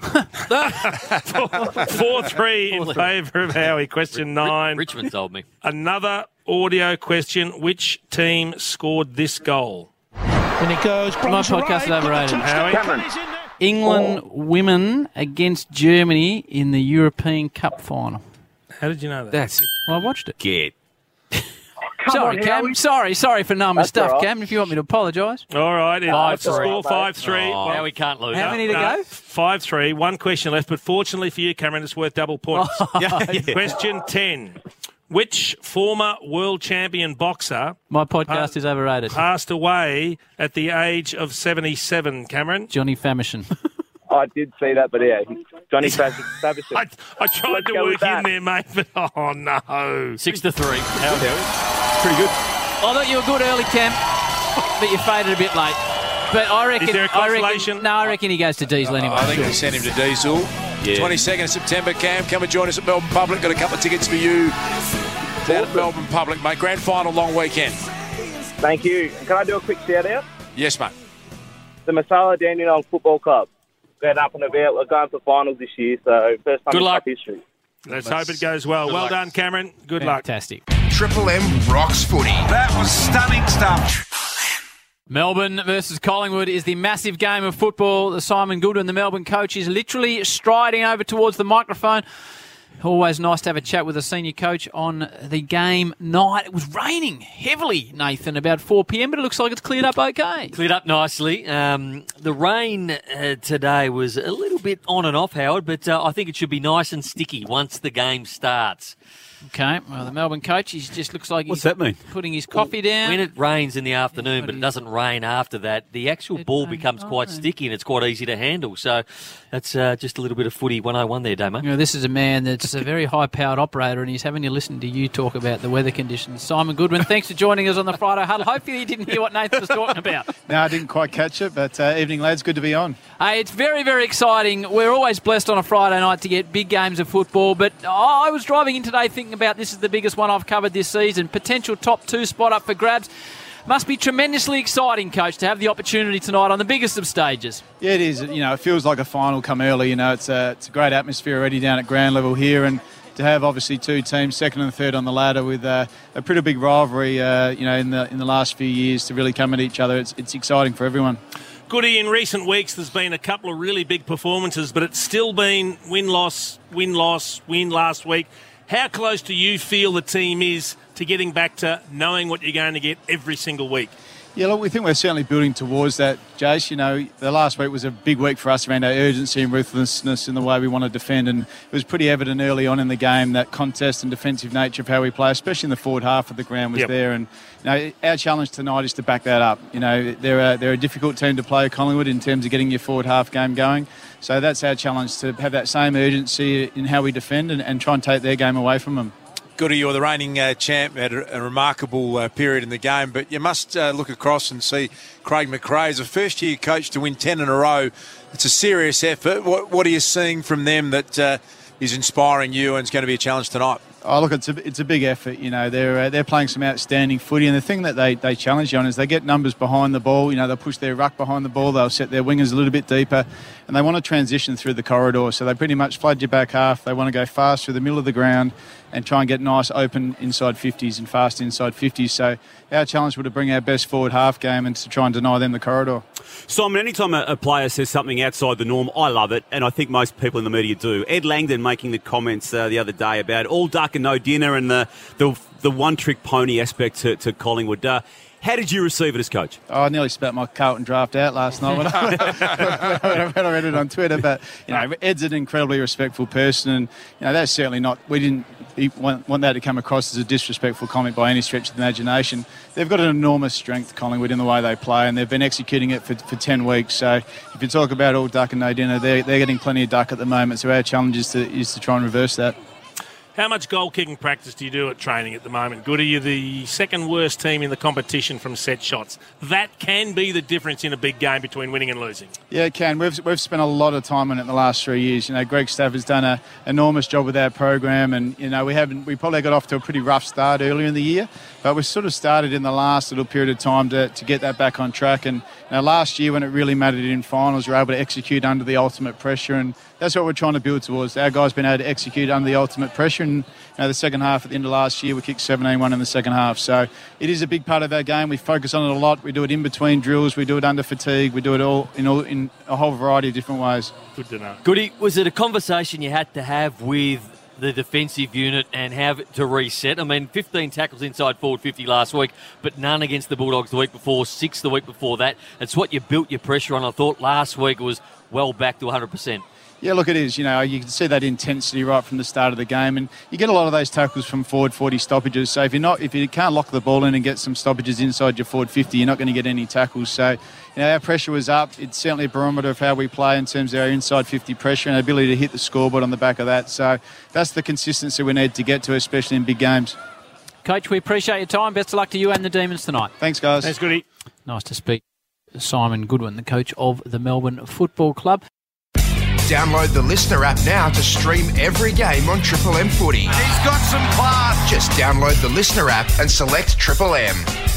four three in favour of Howie. Question nine. Richmond told me. Another audio question. Which team scored this goal? And it goes. My podcast is overrated. Howie? England women against Germany in the European Cup final. How did you know that? That's Well, I watched it. get. Sorry, on, Cam. Howie. Sorry, sorry for knowing my That's stuff, all right. Cam. If you want me to apologise. All right. Five It's the three. score five three. Oh, now we can't lose. How many to go? five three. One question left, but fortunately for you, Cameron, it's worth double points. Question ten. Which former world champion boxer My podcast is overrated. passed away at the age of seventy-seven, Cameron? Johnny Famishon. I did see that, but yeah, Johnny Favison. I, I tried Let's to go work with that. in there, mate, but oh no. Six to three. How Pretty good. I thought you were good early, Cam, but you faded a bit late. But I reckon. Is there a I reckon consolation? no, I reckon he goes to Diesel anyway. I think we send him to Diesel. Yeah. twenty-second of September, Cam. Come and join us at Melbourne Public. Got a couple of tickets for you down at Melbourne Public, mate. Grand final, long weekend. Thank you. Can I do a quick shout out? Yes, mate. The Masala Dandenong Football Club. Going up and about. We're going for finals this year, so first time Good in luck. Cup history. Let's hope it goes well. Good well luck. done, Cameron. Good luck. Fantastic. Triple M rocks footy. That was stunning stuff. Melbourne versus Collingwood is the massive game of football. The Simon Goodwin, the Melbourne coach, is literally striding over towards the microphone. Always nice to have a chat with a senior coach on the game night. It was raining heavily, Nathan, about four p.m, but it looks like it's cleared up okay. Cleared up nicely. Um, the rain uh, today was a little bit on and off, Howard, but uh, I think it should be nice and sticky once the game starts. Okay, well, the Melbourne coach, he just looks like What's he's that mean? putting his coffee down. When it rains in the afternoon, but it doesn't rain after that, the actual ball becomes quite sticky and it's quite easy to handle. So that's uh, just a little bit of footy one oh one there, Damo. You know, this is a man that's a very high-powered operator, and he's having to listen to you talk about the weather conditions. Simon Goodwin, thanks for joining us on the Friday Huddle. Hopefully you didn't hear what Nathan was talking about. No, I didn't quite catch it, but uh, evening, lads. Good to be on. Hey, it's very, very exciting. We're always blessed on a Friday night to get big games of football, but I was driving in today thinking about this is the biggest one I've covered this season. Potential top two spot up for grabs. Must be tremendously exciting, Coach, to have the opportunity tonight on the biggest of stages. Yeah, it is. You know, it feels like a final come early. You know, it's a, it's a great atmosphere already down at ground level here, and to have obviously two teams, second and third on the ladder, with uh, a pretty big rivalry, uh, you know, in the in the last few years to really come at each other. It's it's exciting for everyone. Goody, in recent weeks there's been a couple of really big performances, but it's still been win-loss, win-loss, win last week. How close do you feel the team is to getting back to knowing what you're going to get every single week? Yeah, look, we think we're certainly building towards that, Jace. You know, the last week was a big week for us around our urgency and ruthlessness in the way we want to defend, and it was pretty evident early on in the game that contest and defensive nature of how we play, especially in the forward half of the ground, was Yep. there. And you know, our challenge tonight is to back that up. You know, they're a, they're a difficult team to play, Collingwood, in terms of getting your forward half game going. So that's our challenge, to have that same urgency in how we defend and, and try and take their game away from them. Goody, you're the reigning uh, champ, had a, a remarkable uh, period in the game, but you must uh, look across and see Craig McRae as a first-year coach to win ten in a row. It's a serious effort. What, what are you seeing from them that uh, is inspiring you and is going to be a challenge tonight? Oh, look, it's a, it's a big effort. You know, they're uh, they're playing some outstanding footy, and the thing that they, they challenge you on is they get numbers behind the ball. You know, they'll push their ruck behind the ball, they'll set their wingers a little bit deeper, and they want to transition through the corridor. So they pretty much flood your back half. They want to go fast through the middle of the ground and try and get nice open inside fifties and fast inside fifties. So our challenge would to bring our best forward half game and to try and deny them the corridor. Simon, anytime a, a player says something outside the norm, I love it, and I think most people in the media do. Ed Langdon making the comments uh, the other day about all duck and no dinner and the the, the one-trick pony aspect to, to Collingwood. Uh, How did you receive it as coach? Oh, I nearly spat my Carlton draft out last night when I, when I read it on Twitter. But, you know, Ed's an incredibly respectful person, and, you know, that's certainly not, we didn't want, want that to come across as a disrespectful comment by any stretch of the imagination. They've got an enormous strength, Collingwood, in the way they play, and they've been executing it for, for ten weeks. So if you talk about all duck and no dinner, they're, they're getting plenty of duck at the moment. So our challenge is to, is to try and reverse that. How much goal-kicking practice do you do at training at the moment? Good, are you the second worst team in the competition from set shots? That can be the difference in a big game between winning and losing. Yeah, it can. We've we've spent a lot of time on it in the last three years. You know, Greg Stafford's done an enormous job with our program, and you know we haven't we probably got off to a pretty rough start earlier in the year, but we sort of started in the last little period of time to, to get that back on track. And you know, last year when it really mattered in finals, we were able to execute under the ultimate pressure, and that's what we're trying to build towards. Our guys been able to execute under the ultimate pressure, and you know, the second half at the end of last year we kicked seventeen one in the second half. So it is a big part of our game. We focus on it a lot. We do it in between drills. We do it under fatigue. We do it all in all in a whole variety of different ways. Good to know. Goody, was it a conversation you had to have with the defensive unit and have to reset? I mean, fifteen tackles inside forward fifty last week, but none against the Bulldogs the week before, six the week before that. It's what you built your pressure on. I thought last week it was well back to one hundred percent. Yeah, look, it is. You know, you can see that intensity right from the start of the game, and you get a lot of those tackles from forward forty stoppages. So if you're not, if you can't lock the ball in and get some stoppages inside your forward fifty, you're not going to get any tackles. So, you know, our pressure was up. It's certainly a barometer of how we play in terms of our inside fifty pressure and ability to hit the scoreboard on the back of that. So that's the consistency we need to get to, especially in big games. Coach, we appreciate your time. Best of luck to you and the Demons tonight. Thanks, guys. Thanks, Goody. Nice to speak to Simon Goodwin, the coach of the Melbourne Football Club. Download the Listener app now to stream every game on Triple M Footy. He's got some class. Just download the Listener app and select Triple M.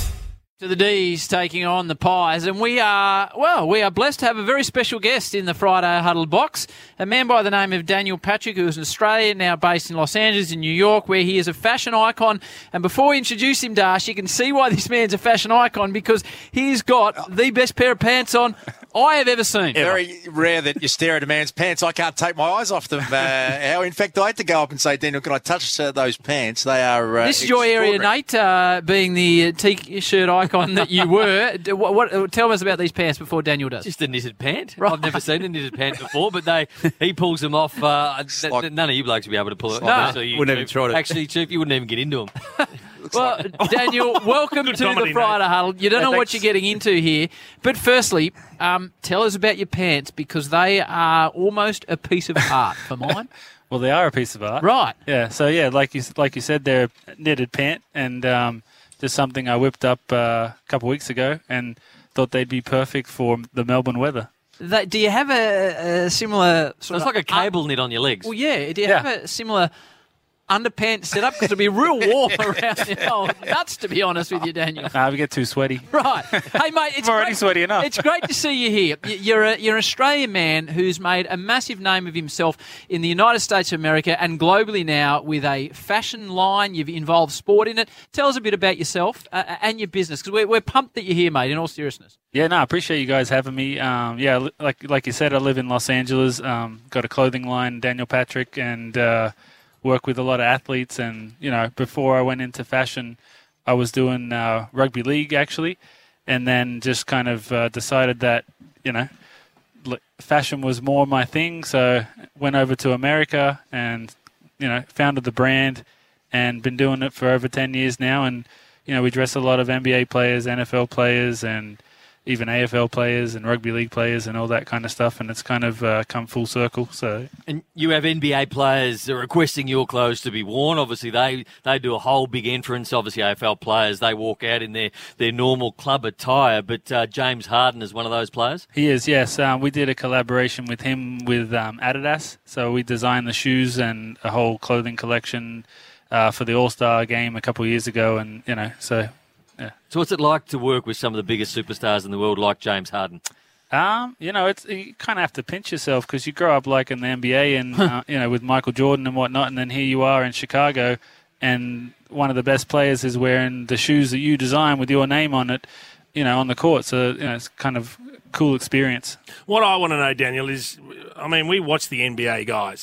To the D's taking on the Pies, and we are, well, we are blessed to have a very special guest in the Friday Huddle box, a man by the name of Daniel Patrick, who is an Australian now based in Los Angeles and New York, where he is a fashion icon. And before we introduce him, Dash, you can see why this man's a fashion icon, because he's got the best pair of pants on I have ever seen. Very rare that you stare at a man's pants. I can't take my eyes off them. Uh, how, in fact, I had to go up and say, Daniel, can I touch uh, those pants? They are uh, This is your area, Nate, uh, being the T-shirt icon that you were. what, what, tell us about these pants before Daniel does. Just a knitted pant. Right. I've never seen a knitted pant before, but they he pulls them off. Uh, th- like, none of you blokes will be able to pull it. No. So you, Wouldn't even try to. Actually, Chief, you wouldn't even get into them. Well, Daniel, welcome to the Friday Huddle. You don't know what you're getting into here. But firstly, um, tell us about your pants, because they are almost a piece of art for mine. Well, they are a piece of art. Right. Yeah, so yeah, like you like you said, they're a knitted pant, and um, just something I whipped up uh, a couple of weeks ago and thought they'd be perfect for the Melbourne weather. They, do you have a, a similar... Sort so it's of like a cable un- knit on your legs. Well, yeah. Do you yeah. have a similar underpants setup? Because it'll be real warm around the old nuts, to be honest with you, Daniel. Nah, we get too sweaty. Right. Hey, mate, it's I'm already great, sweaty enough. It's great to see you here. You're, a, you're an Australian man who's made a massive name of himself in the United States of America and globally now with a fashion line. You've involved sport in it. Tell us a bit about yourself uh, and your business, because we're, we're pumped that you're here, mate, in all seriousness. Yeah, no, I appreciate you guys having me. Um, yeah, like like you said, I live in Los Angeles. Um, got a clothing line, Daniel Patrick, and... Uh, work with a lot of athletes, and you know, before I went into fashion, I was doing uh, rugby league actually, and then just kind of uh, decided that you know, fashion was more my thing. So went over to America and you know, founded the brand, and been doing it for over ten years now. And you know, we dress a lot of N B A players, N F L players, and even A F L players and rugby league players and all that kind of stuff, and it's kind of uh, come full circle. So, and you have N B A players requesting your clothes to be worn. Obviously, they, they do a whole big entrance. Obviously, A F L players, they walk out in their, their normal club attire, but uh, James Harden is one of those players? He is, yes. Um, we did a collaboration with him with um, Adidas, so we designed the shoes and a whole clothing collection uh, for the All-Star game a couple of years ago, and, you know, so... Yeah. So what's it like to work with some of the biggest superstars in the world like James Harden? Um, you know, it's you kind of have to pinch yourself because you grow up like in the N B A and, uh, you know, with Michael Jordan and whatnot, and then here you are in Chicago and one of the best players is wearing the shoes that you design with your name on it, you know, on the court. So, you know, it's kind of a cool experience. What I want to know, Daniel, is, I mean, we watch the N B A guys.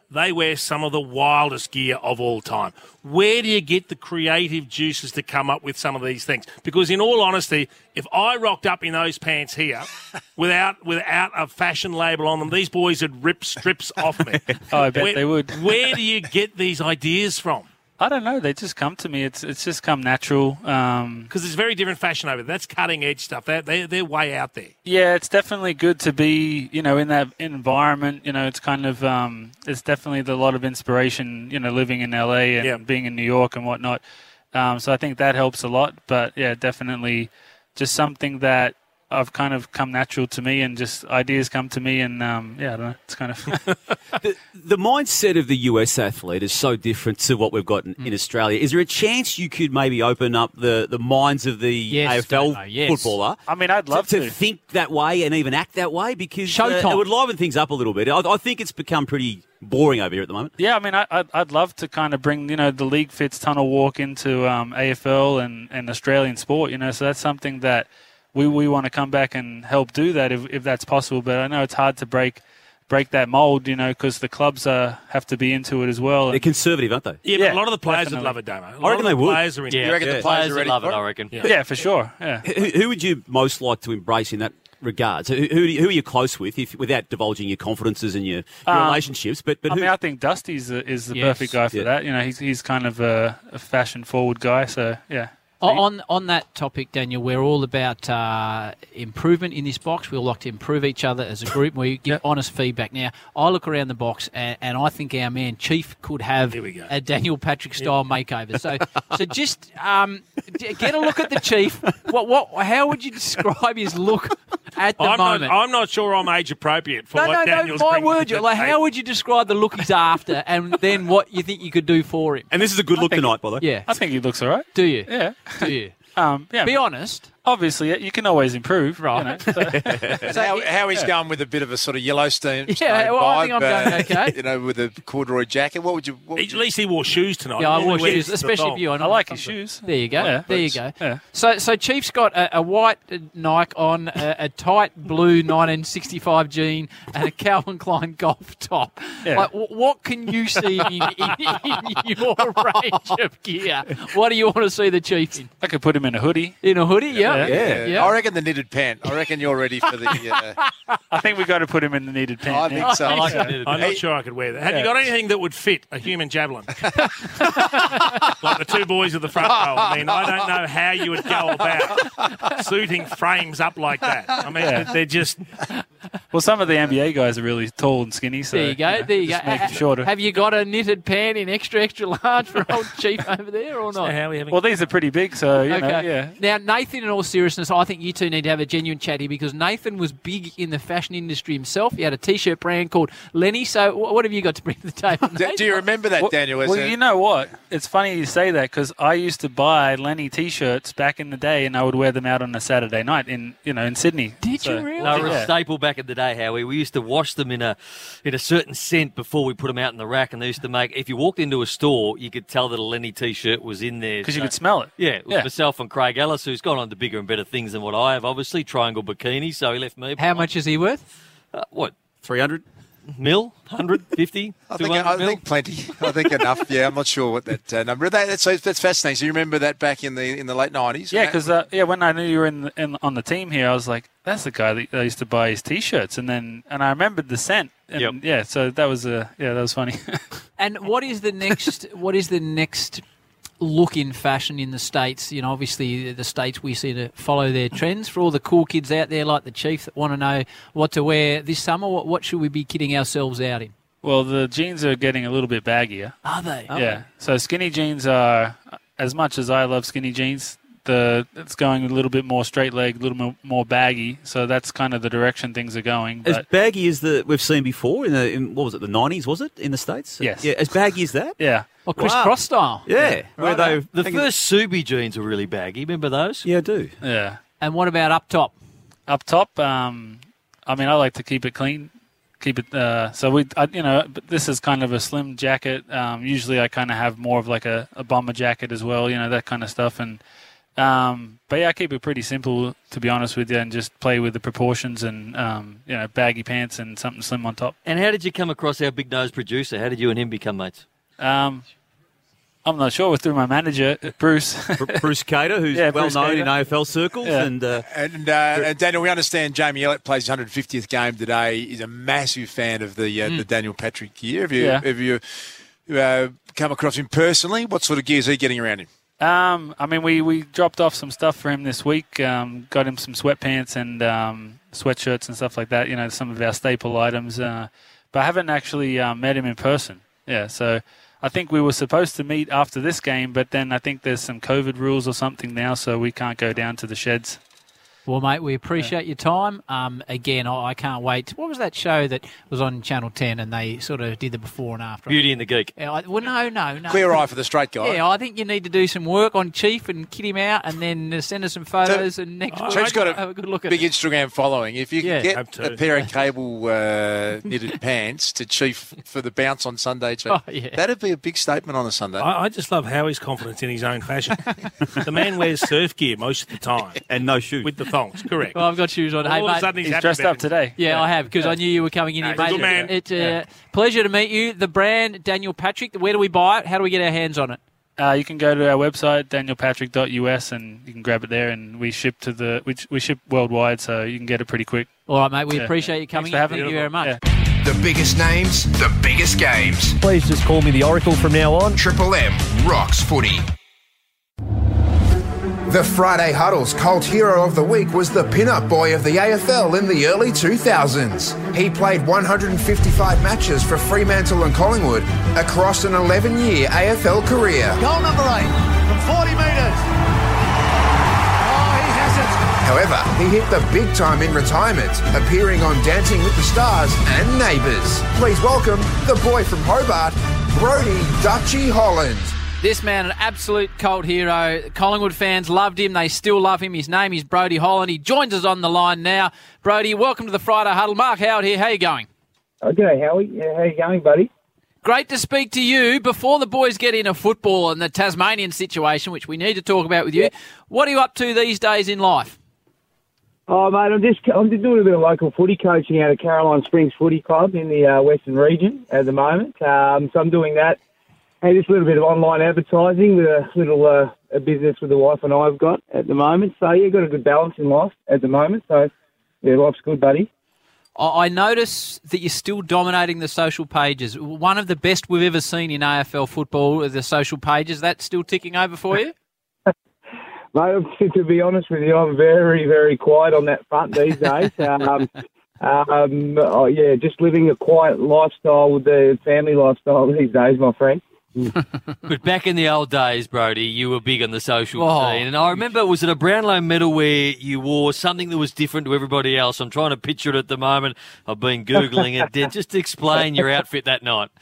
they wear some of the wildest gear of all time. Where do you get the creative juices to come up with some of these things? Because in all honesty, if I rocked up in those pants here without without a fashion label on them, these boys would rip strips off me. Oh, I bet where, they would. Where do you get these ideas from? I don't know. They just come to me. It's it's just come natural. Um, Because there's very different fashion over there. That's cutting edge stuff. They're, they're, they're way out there. yeah, it's definitely good to be, you know, in that environment. You know, it's kind of, um, it's definitely a lot of inspiration, you know, living in L A and Yeah. being in New York and whatnot. Um, so I think that helps a lot. But, yeah, definitely just something that I've kind of come natural to me, and just ideas come to me, and um, yeah, I don't know, it's kind of the, the mindset of the U S athlete is so different to what we've got in, Hmm. in Australia. Is there a chance you could maybe open up the, the minds of the Yes, A F L Damo, yes. footballer? I mean, I'd love to, to. think that way and even act that way, because uh, Showtime. it would liven things up a little bit. I, I think it's become pretty boring over here at the moment. Yeah, I mean, I, I'd, I'd love to kind of bring, you know, the League Fits tunnel walk into um, A F L and, and Australian sport, you know, so that's something that we, we want to come back and help do that if, if that's possible. But I know it's hard to break break that mold, you know, because the clubs uh, have to be into it as well. They're conservative, aren't they? Yeah, but Yeah, a lot of the players definitely. would love it, Damo. A I lot reckon of they the would. players are in. Yeah, You reckon yeah. the players are would ready love for it, it? I reckon. Yeah. Yeah, for sure. Yeah. Who, who would you most like to embrace in that regard? So who, who, who are you close with, if, without divulging your confidences and your, your Um, relationships? But, but I who, mean, I think Dusty's the, is the Yes. perfect guy for Yeah. that. You know, he's he's kind of a, a fashion-forward guy, so, yeah. O- On on that topic, Daniel, we're all about uh, improvement in this box. We all like to improve each other as a group. We give Yep. honest feedback. Now, I look around the box, and, and I think our man Chief could have Here we go. a Daniel Patrick style makeover. So, so just um, d- get a look at the Chief. What what? How would you describe his look at the I'm not, moment? I'm not sure I'm age appropriate for no, what no, no. Daniel's My bringing word, to the like, how table. would you describe the look he's after, and then what you think you could do for him? and this is a good look tonight, by the way. Yeah, I think he looks all right. do you? Yeah. Do you? Um, yeah. Be honest. Obviously, yeah, you can always improve. Right. You know, so. So how, how he's going with a bit of a sort of Yellowstone Yeah, stone well, I vibe, think I'm going uh, okay. You know, with a corduroy jacket. What would you? What would At you least he wore shoes tonight. Yeah, I wore Normally shoes, wears the especially thong. if you. I like his shoes. There you go. Yeah, there you boots. go. Yeah. So, so Chief's got a, a white uh, Nike on, a, a tight blue nineteen sixty-five jean, and a Calvin Klein golf top. Yeah. Like, w- what can you see in, in, in your range of gear? What do you want to see the Chief in? I could put him in a hoodie. In a hoodie? Yeah. Yeah. Yeah. I reckon the knitted pant. I reckon you're ready for the. Uh, I think we got to put him in the needed pant. I now. think so. I like it. I'm not sure I could wear that. Have Yeah. you got anything that would fit a human javelin? Like the two boys at the front row. I mean, I don't know how you would go about suiting frames up like that. I mean, Yeah. they're just... Well, some of the N B A guys are really tall and skinny, so There you go. There you go. just make Ha- it shorter. Have you got a knitted pant in extra, extra large for old Chief over there or not? How are we having... Well, these are pretty big, so you Okay. know, yeah. Now, Nathan, in all seriousness, I think you two need to have a genuine chat here, because Nathan was big in the fashion industry himself. He had a T-shirt brand called Lenny. So, wh- what have you got to bring to the table? do, Nathan? do you remember that, Well, Daniel? As well, a- you know what? It's funny you say that, because I used to buy Lenny T-shirts back in the day, and I would wear them out on a Saturday night in you know in Sydney. Did So- you really? They were Yeah. a staple back in the day, Howie. We used to wash them in a in a certain scent before we put them out in the rack, and they used to make. If you walked into a store, you could tell that a Lenny T-shirt was in there Because you So- could smell it. Yeah, it was Yeah. myself and Craig Ellis, who's gone on to bigger and better things than what I have. Obviously, triangle bikini. So he left me. How much is he worth? Uh, what three hundred mil? Hundred fifty? I think, I think plenty. I think enough. Yeah, I'm not sure what that uh, number. That, that's that's fascinating. So you remember that back in the in the late nineties? Yeah, because uh, yeah, when I knew you were in, the, in on the team here, I was like, that's the guy that I used to buy his T-shirts, and then and I remembered the scent. And Yep. Yeah, so that was a yeah, that was funny. And what is the next? What is the next look in fashion in the States? You know, obviously the States, we see to follow their trends. For all the cool kids out there like the Chief that want to know what to wear this summer, what, what should we be kidding ourselves out in? Well, the jeans are getting a little bit baggier. Are they? Yeah. So skinny jeans are, as much as I love skinny jeans, the it's going a little bit more straight leg, a little more, more baggy. So that's kind of the direction things are going. As But baggy as the we've seen before in the in, what was it, the nineties? Was it in the States? Yes. Yeah, as baggy as that. yeah. Or Chris Wow. Cross style? Yeah, where they The first Subi jeans were really baggy. Remember those? yeah, I do. Yeah. And what about up top? Up top, um, I mean, I like to keep it clean. Keep it, uh, so we, I, you know, but this is kind of a slim jacket. Um, usually I kind of have more of like a, a bomber jacket as well, you know, that kind of stuff. And, Um, but yeah, I keep it pretty simple, to be honest with you, and just play with the proportions and, um, you know, baggy pants and something slim on top. And how did you come across our big-nosed producer? How did you and him become mates? Um, I'm not sure. Through my manager, Bruce. Bruce Cater, who's Yeah, well Bruce known Cater. in A F L circles. Yeah. And, uh, And, uh, and Daniel, we understand Jamie Elliott plays his one hundred fiftieth game today. He's a massive fan of the uh, Mm. the Daniel Patrick year. Have you, Yeah. have you uh, come across him personally? What sort of gear is he getting around him? Um, I mean, we, we dropped off some stuff for him this week. Um, got him some sweatpants and um, sweatshirts and stuff like that. You know, some of our staple items. Uh, but I haven't actually uh, met him in person. Yeah, so I think we were supposed to meet after this game, but then I think there's some COVID rules or something now, so we can't go down to the sheds. Well, mate, we appreciate your time. Um, again, I, I can't wait. What was that show that was on Channel ten and they sort of did the before and after? Beauty and the Geek. Yeah, I, well, no, no, no. Clear eye for the straight guy. Yeah, I think you need to do some work on Chief and kit him out and then uh, send us some photos and next week Chief's got a, have a good look at big it. Instagram following. If you Yeah. can Have get to. a pair of cable uh, knitted pants to Chief for the bounce on Sunday, Chief, Oh, yeah. that'd be a big statement on a Sunday. I, I just love Howie's confidence in his own fashion. The man wears surf gear most of the time. And no shoes. With the thongs, correct. Well, I've got shoes on. All Hey, of a mate, sudden he's He's happy dressed about up it. today. Yeah, I have, because I knew you were coming in here, Nah, he's a mate. good man. It's a Yeah. pleasure to meet you. The brand, Daniel Patrick. Where do we buy it? How do we get our hands on it? Uh, you can go to our website, daniel patrick dot u s, and you can grab it there. And we ship to the we, we ship worldwide, so you can get it pretty quick. All right, mate. We Yeah. appreciate you coming Thanks for in. having Thank me. you very much. The biggest names, the biggest games. Please just call me the Oracle from now on. Triple M rocks footy. The Friday Huddle's cult hero of the week was the pin-up boy of the A F L in the early two thousands. He played one hundred fifty-five matches for Fremantle and Collingwood across an eleven-year A F L career. Goal number eight from forty metres. Oh, he has it. However, he hit the big time in retirement, appearing on Dancing with the Stars and Neighbours. Please welcome the boy from Hobart, Brodie Dutchie Holland. This man, an absolute cult hero. Collingwood fans loved him. They still love him. His name is Brodie Holland. He joins us on the line now. Brodie, welcome to the Friday Huddle. Mark Howard here. How you going? Oh, g'day, Howie. Yeah, how you going, buddy? Great to speak to you. Before the boys get into football and the Tasmanian situation, which we need to talk about with you, what are you up to these days in life? Oh, mate, I'm just I'm just doing a bit of local footy coaching out of Caroline Springs Footy Club in the uh, Western region at the moment. Um, so I'm doing that. And just a little bit of online advertising with a little uh, a business with the wife and I have got at the moment. So, yeah, got a good balance in life at the moment. So, yeah, life's good, buddy. I I notice that you're still dominating the social pages. One of the best we've ever seen in A F L football, the social pages. That's still ticking over for you? Mate, to be honest with you, I'm very, very quiet on that front these days. Um, um, oh, yeah, just living a quiet lifestyle with the family lifestyle these days, my friend. But back in the old days, Brodie, you were big on the social Oh. scene. And I remember, was it a Brownlow medal where you wore something that was different to everybody else? I'm trying to picture it at the moment. I've been Googling it. Just explain your outfit that night.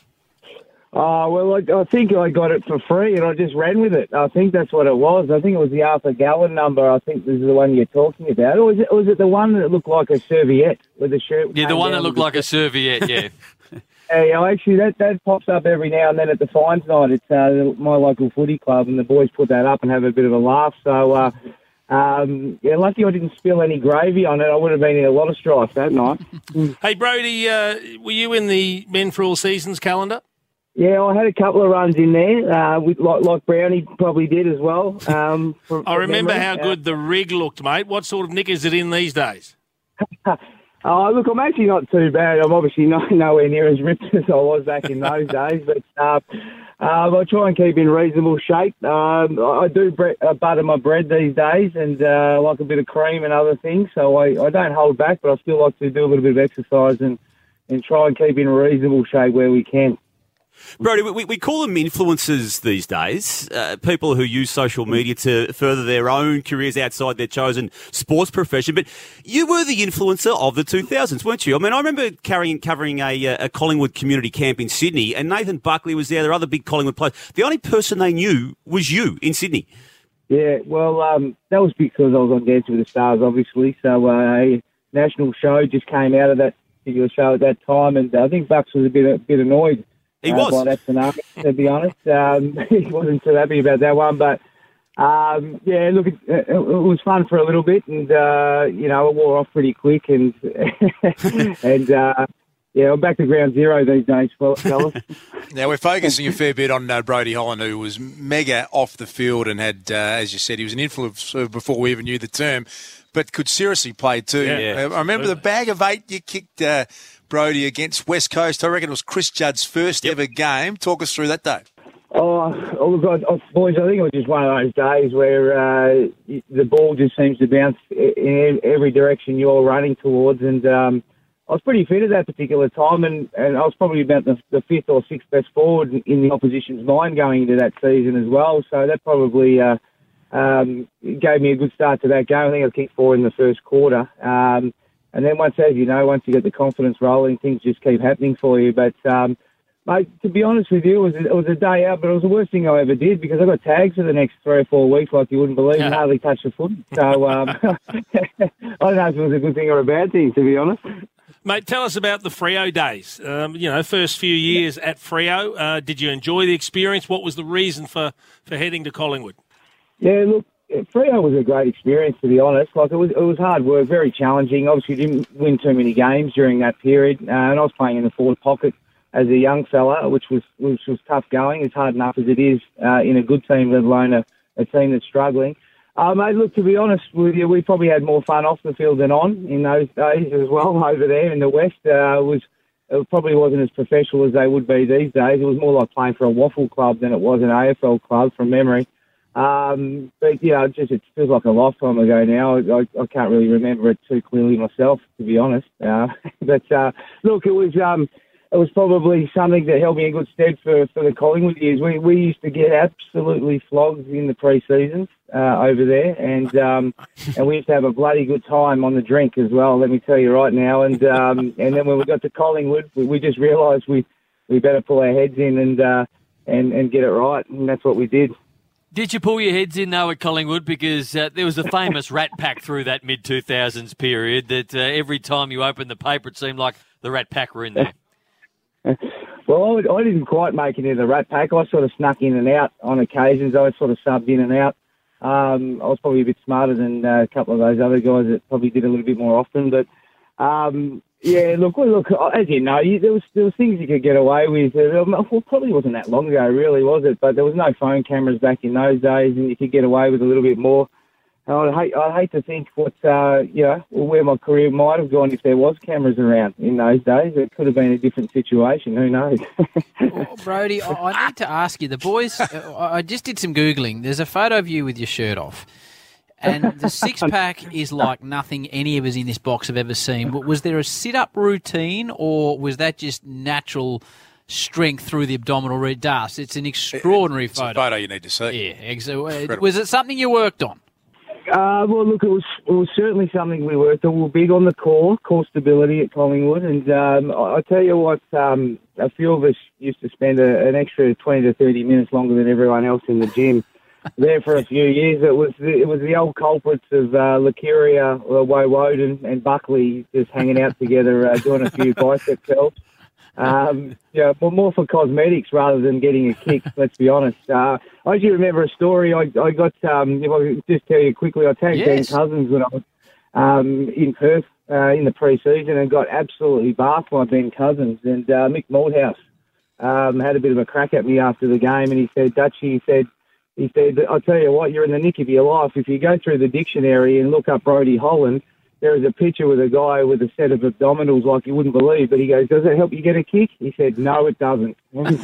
Oh, well, I, I think I got it for free and I just ran with it. I think that's what it was. I think it was the Arthur Gallen number. I think this is the one you're talking about. Or was it, was it the one that looked like a serviette with a shirt? Yeah, the came one down that looked with like a serviette, yeah. Hey, I actually, that, that pops up every now and then at the Fines night. It's uh, my local footy club, and the boys put that up and have a bit of a laugh. So, uh, um, yeah, lucky I didn't spill any gravy on it. I would have been in a lot of strife that night. Hey, Brodie, uh, were you in the Men for All Seasons calendar? Yeah, I had a couple of runs in there, uh, with like, like Brownie probably did as well. Um, for, I remember memory. how Uh, good the rig looked, mate. What sort of nick is it in these days? Oh, look, I'm actually not too bad. I'm obviously not nowhere near as ripped as I was back in those days, but uh, uh, I try and keep in reasonable shape. Um, I do bre- uh, butter my bread these days and uh, like a bit of cream and other things, so I, I don't hold back, but I still like to do a little bit of exercise and, and try and keep in reasonable shape where we can. Brodie, we, we call them influencers these days, uh, people who use social media to further their own careers outside their chosen sports profession. But you were the influencer of the two thousands, weren't you? I mean, I remember carrying, covering a, a Collingwood community camp in Sydney, and Nathan Buckley was there, there were other big Collingwood players. The only person they knew was you in Sydney. Yeah, well, um, that was because I was on Dancing with the Stars, obviously. So uh, a national show just came out of that particular show at that time, and I think Bucks was a bit a bit annoyed. He uh, was. By that scenario, to be honest. Um, he wasn't too happy about that one, but Um, yeah, look, it, it, it was fun for a little bit, and uh, you know, it wore off pretty quick, and and uh, yeah, I'm back to ground zero these days, fellas. Now we're focusing a fair bit on uh, Brodie Holland, who was mega off the field and had, uh, as you said, he was an influencer before we even knew the term, but could seriously play too. Yeah, uh, I remember the bag of eight you kicked uh, Brodie against West Coast. I reckon it was Chris Judd's first yep. ever game. Talk us through that day. Oh, oh, look, oh, boys, I think it was just one of those days where uh, the ball just seems to bounce in every direction you're running towards, and um, I was pretty fit at that particular time, and, and I was probably about the, the fifth or sixth best forward in the opposition's mind going into that season as well, so that probably uh, um, gave me a good start to that game. I think I kicked four in the first quarter, um, and then once, as you know, once you get the confidence rolling, things just keep happening for you, but... Um, Mate, to be honest with you, it was, a, it was a day out, but it was the worst thing I ever did because I got tagged for the next three or four weeks like you wouldn't believe and hardly touched the foot. So um, I don't know if it was a good thing or a bad thing, to be honest. Mate, tell us about the Freo days. Um, you know, first few years at Freo. Uh, did you enjoy the experience? What was the reason for, for heading to Collingwood? Yeah, look, Freo was a great experience, to be honest. Like it was, it was hard work, very challenging. Obviously, didn't win too many games during that period, uh, and I was playing in the forward pocket as a young fella, which was which was tough going. It's hard enough as it is uh, in a good team, let alone a, a team that's struggling. Uh, mate, look, to be honest with you, we probably had more fun off the field than on in those days as well over there in the West. Uh, it, was, it probably wasn't as professional as they would be these days. It was more like playing for a waffle club than it was an A F L club from memory. Um, but, yeah, it just it feels like a lifetime ago now. I, I can't really remember it too clearly myself, to be honest. Uh, but, uh, look, it was... Um, It was probably something that held me in good stead for, for the Collingwood years. We we used to get absolutely flogged in the pre-seasons uh, over there, and um, and we used to have a bloody good time on the drink as well, let me tell you right now. And um, and then when we got to Collingwood, we, we just realised we, we better pull our heads in and, uh, and, and get it right, and that's what we did. Did you pull your heads in, though, at Collingwood? Because uh, there was a famous Rat Pack through that mid two thousands period that uh, every time you opened the paper, it seemed like the Rat Pack were in there. Well, I didn't quite make it into the Rat Pack. I sort of snuck in and out on occasions. I sort of subbed in and out. Um, I was probably a bit smarter than uh, a couple of those other guys that probably did a little bit more often. But, um, yeah, look, look, as you know, you, there was there was things you could get away with. Well, it probably wasn't that long ago, really, was it? But there was no phone cameras back in those days, and you could get away with a little bit more. I'd hate, I'd hate to think what, uh, you know, where my career might have gone if there was cameras around in those days. It could have been a different situation. Who knows? Well, Brodie, I, I need to ask you. The boys, I just did some Googling. There's a photo of you with your shirt off. And the six-pack is like nothing any of us in this box have ever seen. Was there a sit-up routine, or was that just natural strength through the abdominal red dust? It's an extraordinary it's photo. It's a photo you need to see. Yeah, exactly. Was it something you worked on? Uh, well, look, it was it was certainly something we worked on. We were big on the core, core stability at Collingwood. And um, I, I tell you what, um, a few of us used to spend a, an extra twenty to thirty minutes longer than everyone else in the gym there for a few years. It was the, it was the old culprits of uh, Lacuria, uh, Woden and Buckley just hanging out together, uh, doing a few bicep curls. Um, yeah, but more for cosmetics rather than getting a kick, let's be honest. Uh, I actually remember a story. I, I got, um, if I could just tell you quickly, I tagged yes. Ben Cousins when I was um, in Perth uh, in the pre-season and got absolutely bathed by Ben Cousins. And uh, Mick Malthouse um, had a bit of a crack at me after the game, and he said, Dutchie, he said, he said, I'll tell you what, you're in the nick of your life. If you go through the dictionary and look up Brodie Holland, there is a picture with a guy with a set of abdominals like you wouldn't believe. But he goes, does it help you get a kick? He said, no, it doesn't.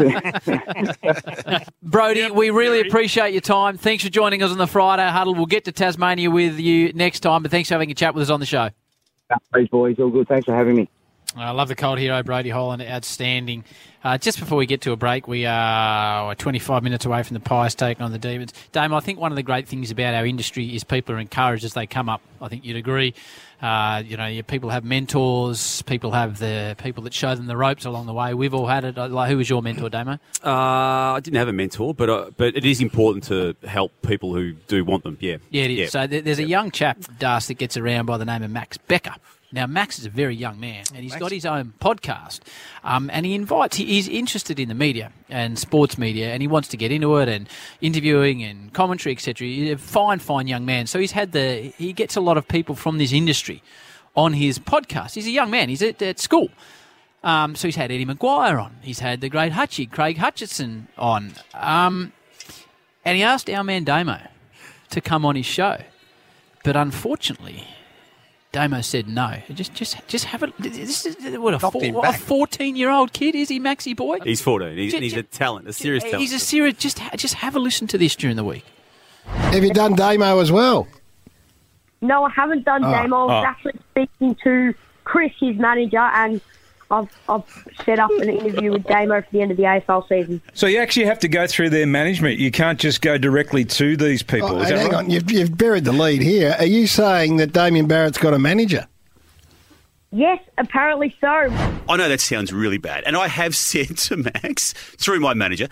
Brodie, yep, we really very. appreciate your time. Thanks for joining us on the Friday Huddle. We'll get to Tasmania with you next time, but thanks for having a chat with us on the show. Thanks, boys. All good. Thanks for having me. I love the cold hero, Brodie Holland. Outstanding. Uh, just before we get to a break, we are twenty-five minutes away from the Pies taking on the Demons. Dame, I think one of the great things about our industry is people are encouraged as they come up. I think you'd agree. Uh, you know, people have mentors. People have the people that show them the ropes along the way. We've all had it. Like, who was your mentor, Damo? Uh, I didn't have a mentor, but uh, but it is important to help people who do want them. Yeah, yeah, it is. Yeah. So there's a young chap, Das, that gets around by the name of Max Becker. Now, Max is a very young man, and he's Max. got his own podcast, um, and he invites, he, he's interested in the media and sports media, and he wants to get into it, and interviewing and commentary, et cetera. He's a fine, fine young man. So he's had the, he gets a lot of people from this industry on his podcast. He's a young man. He's at, at school. Um, so he's had Eddie Maguire on. He's had the great Hutchie, Craig Hutchinson on. Um, and he asked our man Damo to come on his show. But unfortunately, Damo said no. Just just, just have a... This is what, a, four, what, a fourteen-year-old kid, is he, Maxie boy? He's fourteen. He's, just, he's a talent, a serious talent. He's a serious... Just, just have a listen to this during the week. Have you done Damo as well? No, I haven't done Oh, Damo. I was oh. actually speaking to Chris, his manager, and I've I've set up an interview with Damo for the end of the A F L season. So you actually have to go through their management. You can't just go directly to these people. Oh, Is hey, that hang right? on, you've, you've buried the lead here. Are you saying that Damien Barrett's got a manager? Yes, apparently so. I know that sounds really bad, and I have said to Max, through my manager...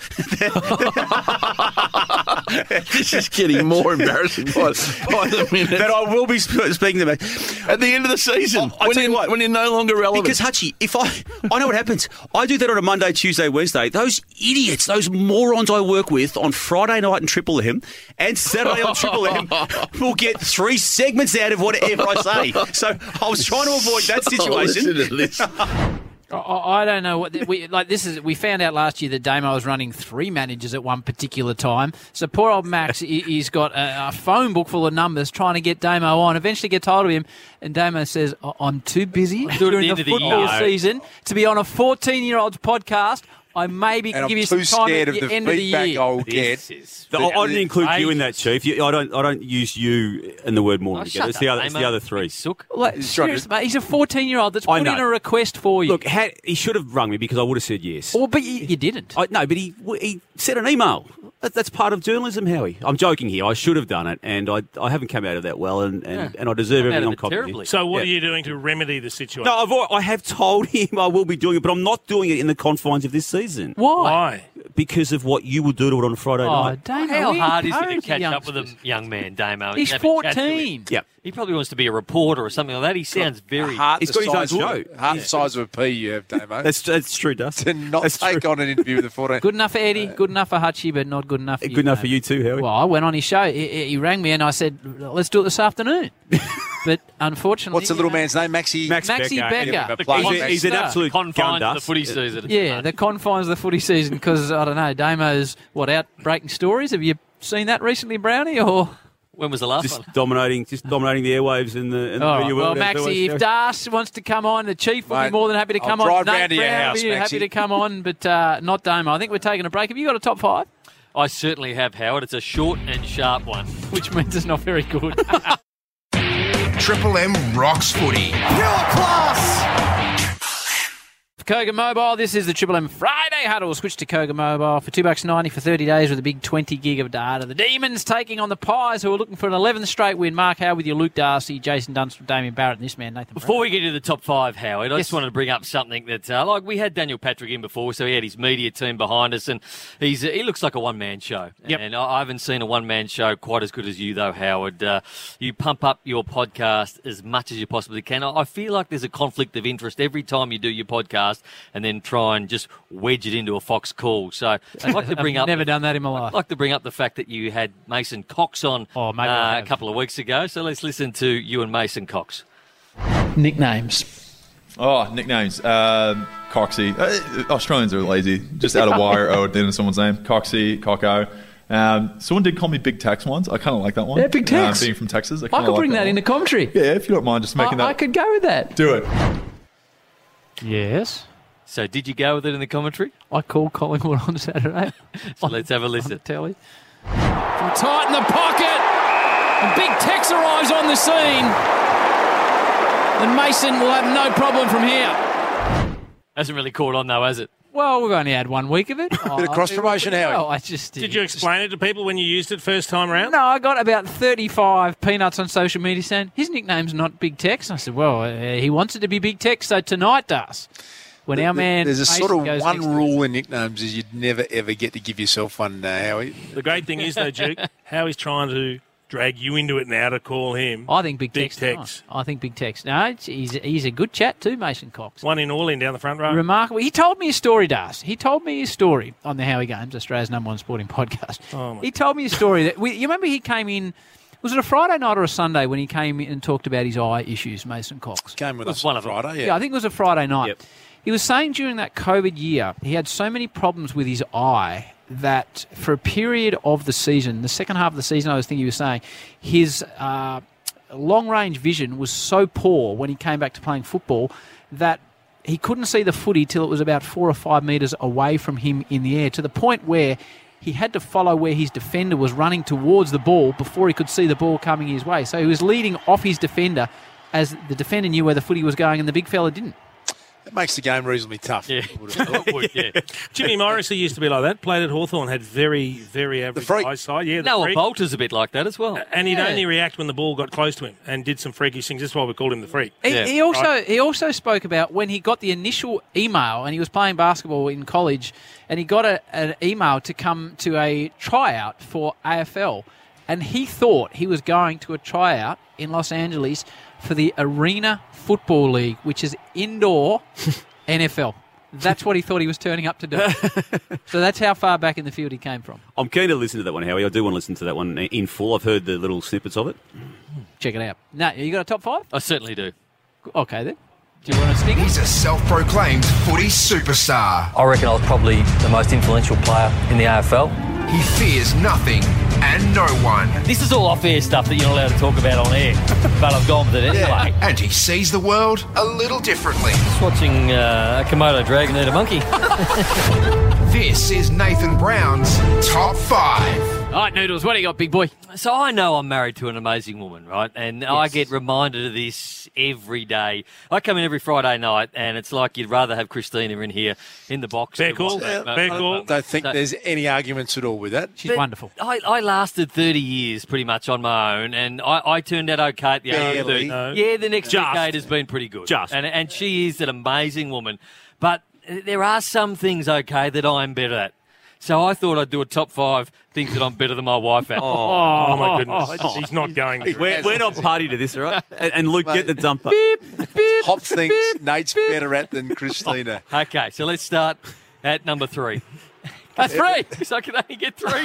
This is getting more embarrassing by, by the minute. That I will be sp- speaking to Max. At the end of the season, I, I when, tell you you're, what, when you're no longer relevant. Because, Hutchie, if I... I know what happens. I do that on a Monday, Tuesday, Wednesday. Those idiots, those morons I work with on Friday night in Triple M and Saturday on Triple M will get three segments out of whatever I say. So I was trying to avoid that situation. Listen to this. I, I don't know what the, we like. This is we found out last year that Damo was running three managers at one particular time. So poor old Max, he, he's got a, a phone book full of numbers trying to get Damo on. Eventually, get hold of him, and Damo says, "I'm too busy during the, the football year. season to be on a fourteen-year-old's podcast. I maybe can And give I'm you some too time scared at of the, the end of the feedback year." I'll get. The, I, I didn't include you in that, Chief. You, I don't. I don't use you and the word morning Oh, together. shut It's the up, other. It's mate. the other three. Like, seriously, mate, he's a fourteen-year-old that's I put know. in a request for you. Look, had, he should have rung me because I would have said yes. Oh, but you, you didn't. I, no, but he he sent an email. That, that's part of journalism, Howie. I'm joking here. I should have done it, and I I haven't come out of that well, and, and, Yeah. and I deserve Come out everything of I'm it copying. terribly. So what Yeah. are you doing to remedy the situation? No, I've, al- I have told him I will be doing it, but I'm not doing it in the confines of this season. Why? Why? Because of what you will do to it on a Friday Oh, night. Damo, How we hard is it to encourage catch the up with a young man, Damo? and He's have a chat to him? fourteen. Yep. He probably wants to be a reporter or something like that. He sounds very... Heart He's the got his own size of- show. Half the size of a pea you have, Damo. That's that's true, Dust. to not That's take true. on an interview with the fourteen. Good enough for Eddie, good enough for Hutchie, but not good enough for you. Good enough mate. for you too, Howie. Well, I went on his show. He, he rang me and I said, let's do it this afternoon. But unfortunately... What's the little man's name? Maxie? Max Maxie Becker. Becker. He's, Play a- Max he's an Star. absolute confines gun of the dust. footy season. Yeah, the confines of the footy season because, I don't know, Damo's, what, out breaking stories? Have you seen that recently, Brownie, or... When was the last Just one? dominating, just dominating the airwaves and the, and the All right. video Well, world. Maxie, if Das wants to come on, the Chief will be Mate, more than happy to I'll come on. drive Nate round to your Brown will house, be happy Maxie. to come on, but uh, not Damo. I think we're taking a break. Have you got a top five? I certainly have, Howard. It's a short and sharp one. Which means it's not very good. Triple M rocks footy. Pure class! Koga Mobile, this is the Triple M Friday Huddle. Switch to Koga Mobile for two bucks ninety for thirty days with a big twenty gig of data. The Demons taking on the Pies, who are looking for an eleventh straight win. Mark Howe with you, Luke Darcy, Jason Dunstall, Damien Barrett, and this man, Nathan Before we get to the top five, Howard, I Yes. just wanted to bring up something that, uh, like, we had Daniel Patrick in before, so he had his media team behind us, and he's uh, he looks like a one-man show. Yep. And I, I haven't seen a one-man show quite as good as you, though, Howard. Uh, you pump up your podcast as much as you possibly can. I, I feel like there's a conflict of interest every time you do your podcast and then try and just wedge it into a Fox call. So I'd like to bring I've up... never done that in my life. I'd like to bring up the fact that you had Mason Cox on Oh, maybe I uh, a have. couple of weeks ago, so let's listen to you and Mason Cox. Nicknames. Oh, nicknames. Um, Coxie. Uh, Australians are lazy. Just add a wire O at the end of someone's name. Coxie, Cocko. Um, someone did call me Big Tex once. I kind of like that one. Yeah, Big Tex. Um, being from Texas. I, I kinda could like bring that one. into commentary. Yeah, if you don't mind just making I, that. I could go with that. Do it. Yes. So did you go with it in the commentary? I called Collingwood on Saturday. So let's have a On the listen. telly. From tight in the pocket. And Big Tex arrives on the scene. And Mason will have no problem from here. Hasn't really caught on though, has it? Well, we've only had one week of it. Bit of cross-promotion, Howie. Oh, I just Did you explain it to people when you used it first time around? No, I got about thirty-five peanuts on social media saying his nickname's not Big Tex. I said, well, uh, he wants it to be Big Tex, so tonight does. When our man There's a Mason sort of goes one next to rule in nicknames is you'd never, ever get to give yourself one, uh, Howie. The great thing is, though, Duke, how he's trying to drag you into it now to call him. I think Big, Big Tex. Tex. I think Big Tex. No, it's, he's, he's a good chat too, Mason Cox. One in all in down the front row. Remarkable. He told me a story, Das. He told me his story on the Howie Games, Australia's number one sporting podcast. Oh my he told me a story that we, you remember he came in. Was it a Friday night or a Sunday when he came in and talked about his eye issues, Mason Cox? Came with It us was one on Friday, yeah. Yeah, I think it was a Friday night. Yep. He was saying during that COVID year, he had so many problems with his eye that for a period of the season, the second half of the season, I was thinking he was saying, his uh, long-range vision was so poor when he came back to playing football that he couldn't see the footy till it was about four or five metres away from him in the air, to the point where he had to follow where his defender was running towards the ball before he could see the ball coming his way. So he was leading off his defender as the defender knew where the footy was going and the big fella didn't. It makes the game reasonably tough. Yeah. yeah. Jimmy Morrissey used to be like that. Played at Hawthorn, had very, very average eyesight. Yeah, the Noah freak. Bolter's a bit like that as well. And he'd Yeah. only react when the ball got close to him and did some freakish things. That's why we called him the freak. He, Yeah. he also Right. he also spoke about when he got the initial email and he was playing basketball in college and he got a, an email to come to a tryout for A F L and he thought he was going to a tryout in Los Angeles for the Arena Football League, which is indoor N F L. That's what he thought he was turning up to do. So that's how far back in the field he came from. I'm keen to listen to that one, Howie. I do want to listen to that one in full. I've heard the little snippets of it. Check it out. Now, you got a top five? I certainly do. Okay, then. Do you want to sting it? He's a self-proclaimed footy superstar. I reckon I was probably the most influential player in the A F L. He fears nothing and no one. This is all off-air stuff that you're not allowed to talk about on air, but I've gone with it anyway. And he sees the world a little differently. Just watching uh, a Komodo dragon eat a monkey. This is Nathan Brown's Top five. All right, Noodles, what do you got, big boy? So I know I'm married to an amazing woman, right? And I get reminded of this every day. I come in every Friday night, and it's like you'd rather have Christina in here in the box. Fair than call. what- Yeah, uh, fair uh, call. I don't think So- there's any arguments at all with that. She's But wonderful. I, I lasted thirty years pretty much on my own, and I, I turned out okay at the age of Barely. thirty. No. Yeah, the next Just. decade has been pretty good. Just. And, and she is an amazing woman. But there are some things, okay, that I'm better at. So I thought I'd do a top five things that I'm better than my wife at. Oh, my goodness. He's not going to. We're, we're not party to this, all right? And, and Luke, get the dumper. Hot things Nate's better at than Christina. Okay, so let's start at number three. That's three. So I can only get three.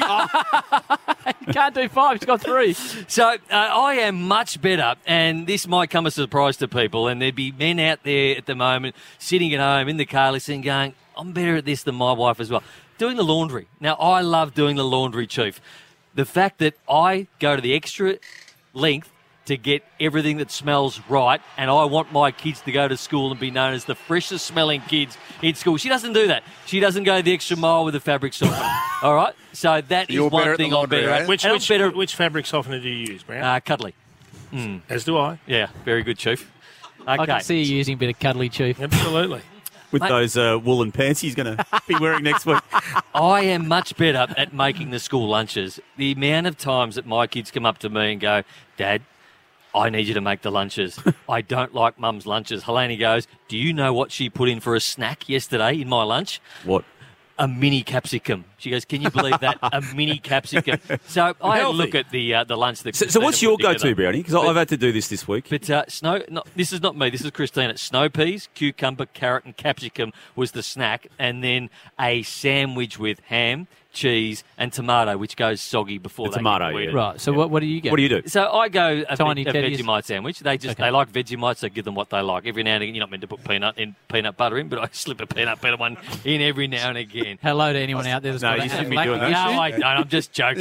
You can't do five, he's got three. So uh, I am much better, and this might come as a surprise to people, and there'd be men out there at the moment sitting at home in the car listening going, I'm better at this than my wife as well. Doing the laundry. Now, I love doing the laundry, Chief. The fact that I go to the extra length to get everything that smells right, and I want my kids to go to school and be known as the freshest smelling kids in school. She doesn't do that. She doesn't go the extra mile with the fabric softener. All right? So that is You're better one at thing the I'm laundry, better eh? at. Which, And I'm which, better, which fabric softener do you use, Brown? uh, cuddly. As do I. Yeah, very good, Chief. I Okay. can see you using a bit of cuddly, Chief. Absolutely. With Mate. those uh, woolen pants he's going to be wearing next week. I am much better at making the school lunches. The amount of times that my kids come up to me and go, Dad, I need you to make the lunches. I don't like Mum's lunches. Helene goes, do you know what she put in for a snack yesterday in my lunch? What? A mini capsicum. She goes, can you believe that? A mini capsicum. So I had a look at the uh, the lunch that So, so what's Christina your put go-to, together. Brownie? Because But- I've had to do this this week. But uh, snow, no, this is not me. This is Christina. Snow peas, cucumber, carrot, and capsicum was the snack, and then a sandwich with ham, cheese, and tomato, which goes soggy before The they tomato, get yeah. eaten. Right, so what, what do you get? What do you do? So I go a, Tiny ve- a Teddies. Vegemite sandwich. They just Okay. they like Vegemites. So give them what they like. Every now and again, you're not meant to put peanut in peanut butter in, but I slip a peanut butter one in every now and again. Hello to anyone out there that's No, got you a- shouldn't a be black- doing that. No, I don't. I'm just joking.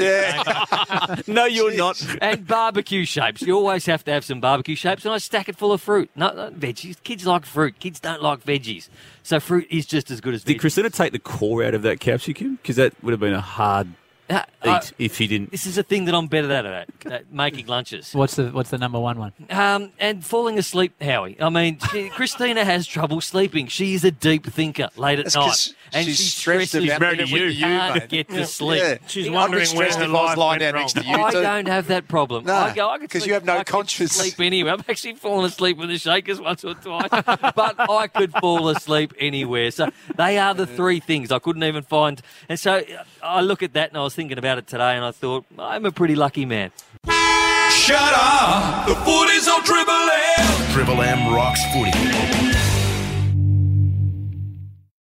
No, you're not. And barbecue shapes. You always have to have some barbecue shapes, and I stack it full of fruit. No, not veggies. Kids like fruit. Kids don't like veggies. So fruit is just as good as Did veggies. Christina take the core out of that capsicum? Because that would have been a hard Uh, eat uh, if he didn't. This is a thing that I'm better at, at, at making lunches. What's the what's the number one one? Um, and falling asleep, Howie. I mean, she, Christina has trouble sleeping. She is a deep thinker late at That's night. 'cause And she's she stressed stresses about that it we with you, can't mate. get to Yeah. sleep. Yeah. She's I'd be wondering where stressed her if I was life lying went down wrong. next to you. I too. don't have that problem. No, I go, I can 'cause sleep- you have no I can conscience. Sleep anywhere. I've actually fallen asleep with the shakers once or twice, but I could fall asleep anywhere. So they are the three things I couldn't even find. And so I look at that, and I was thinking about it today, and I thought I'm a pretty lucky man. shut up. The footy's on Triple M. Triple M rocks footy.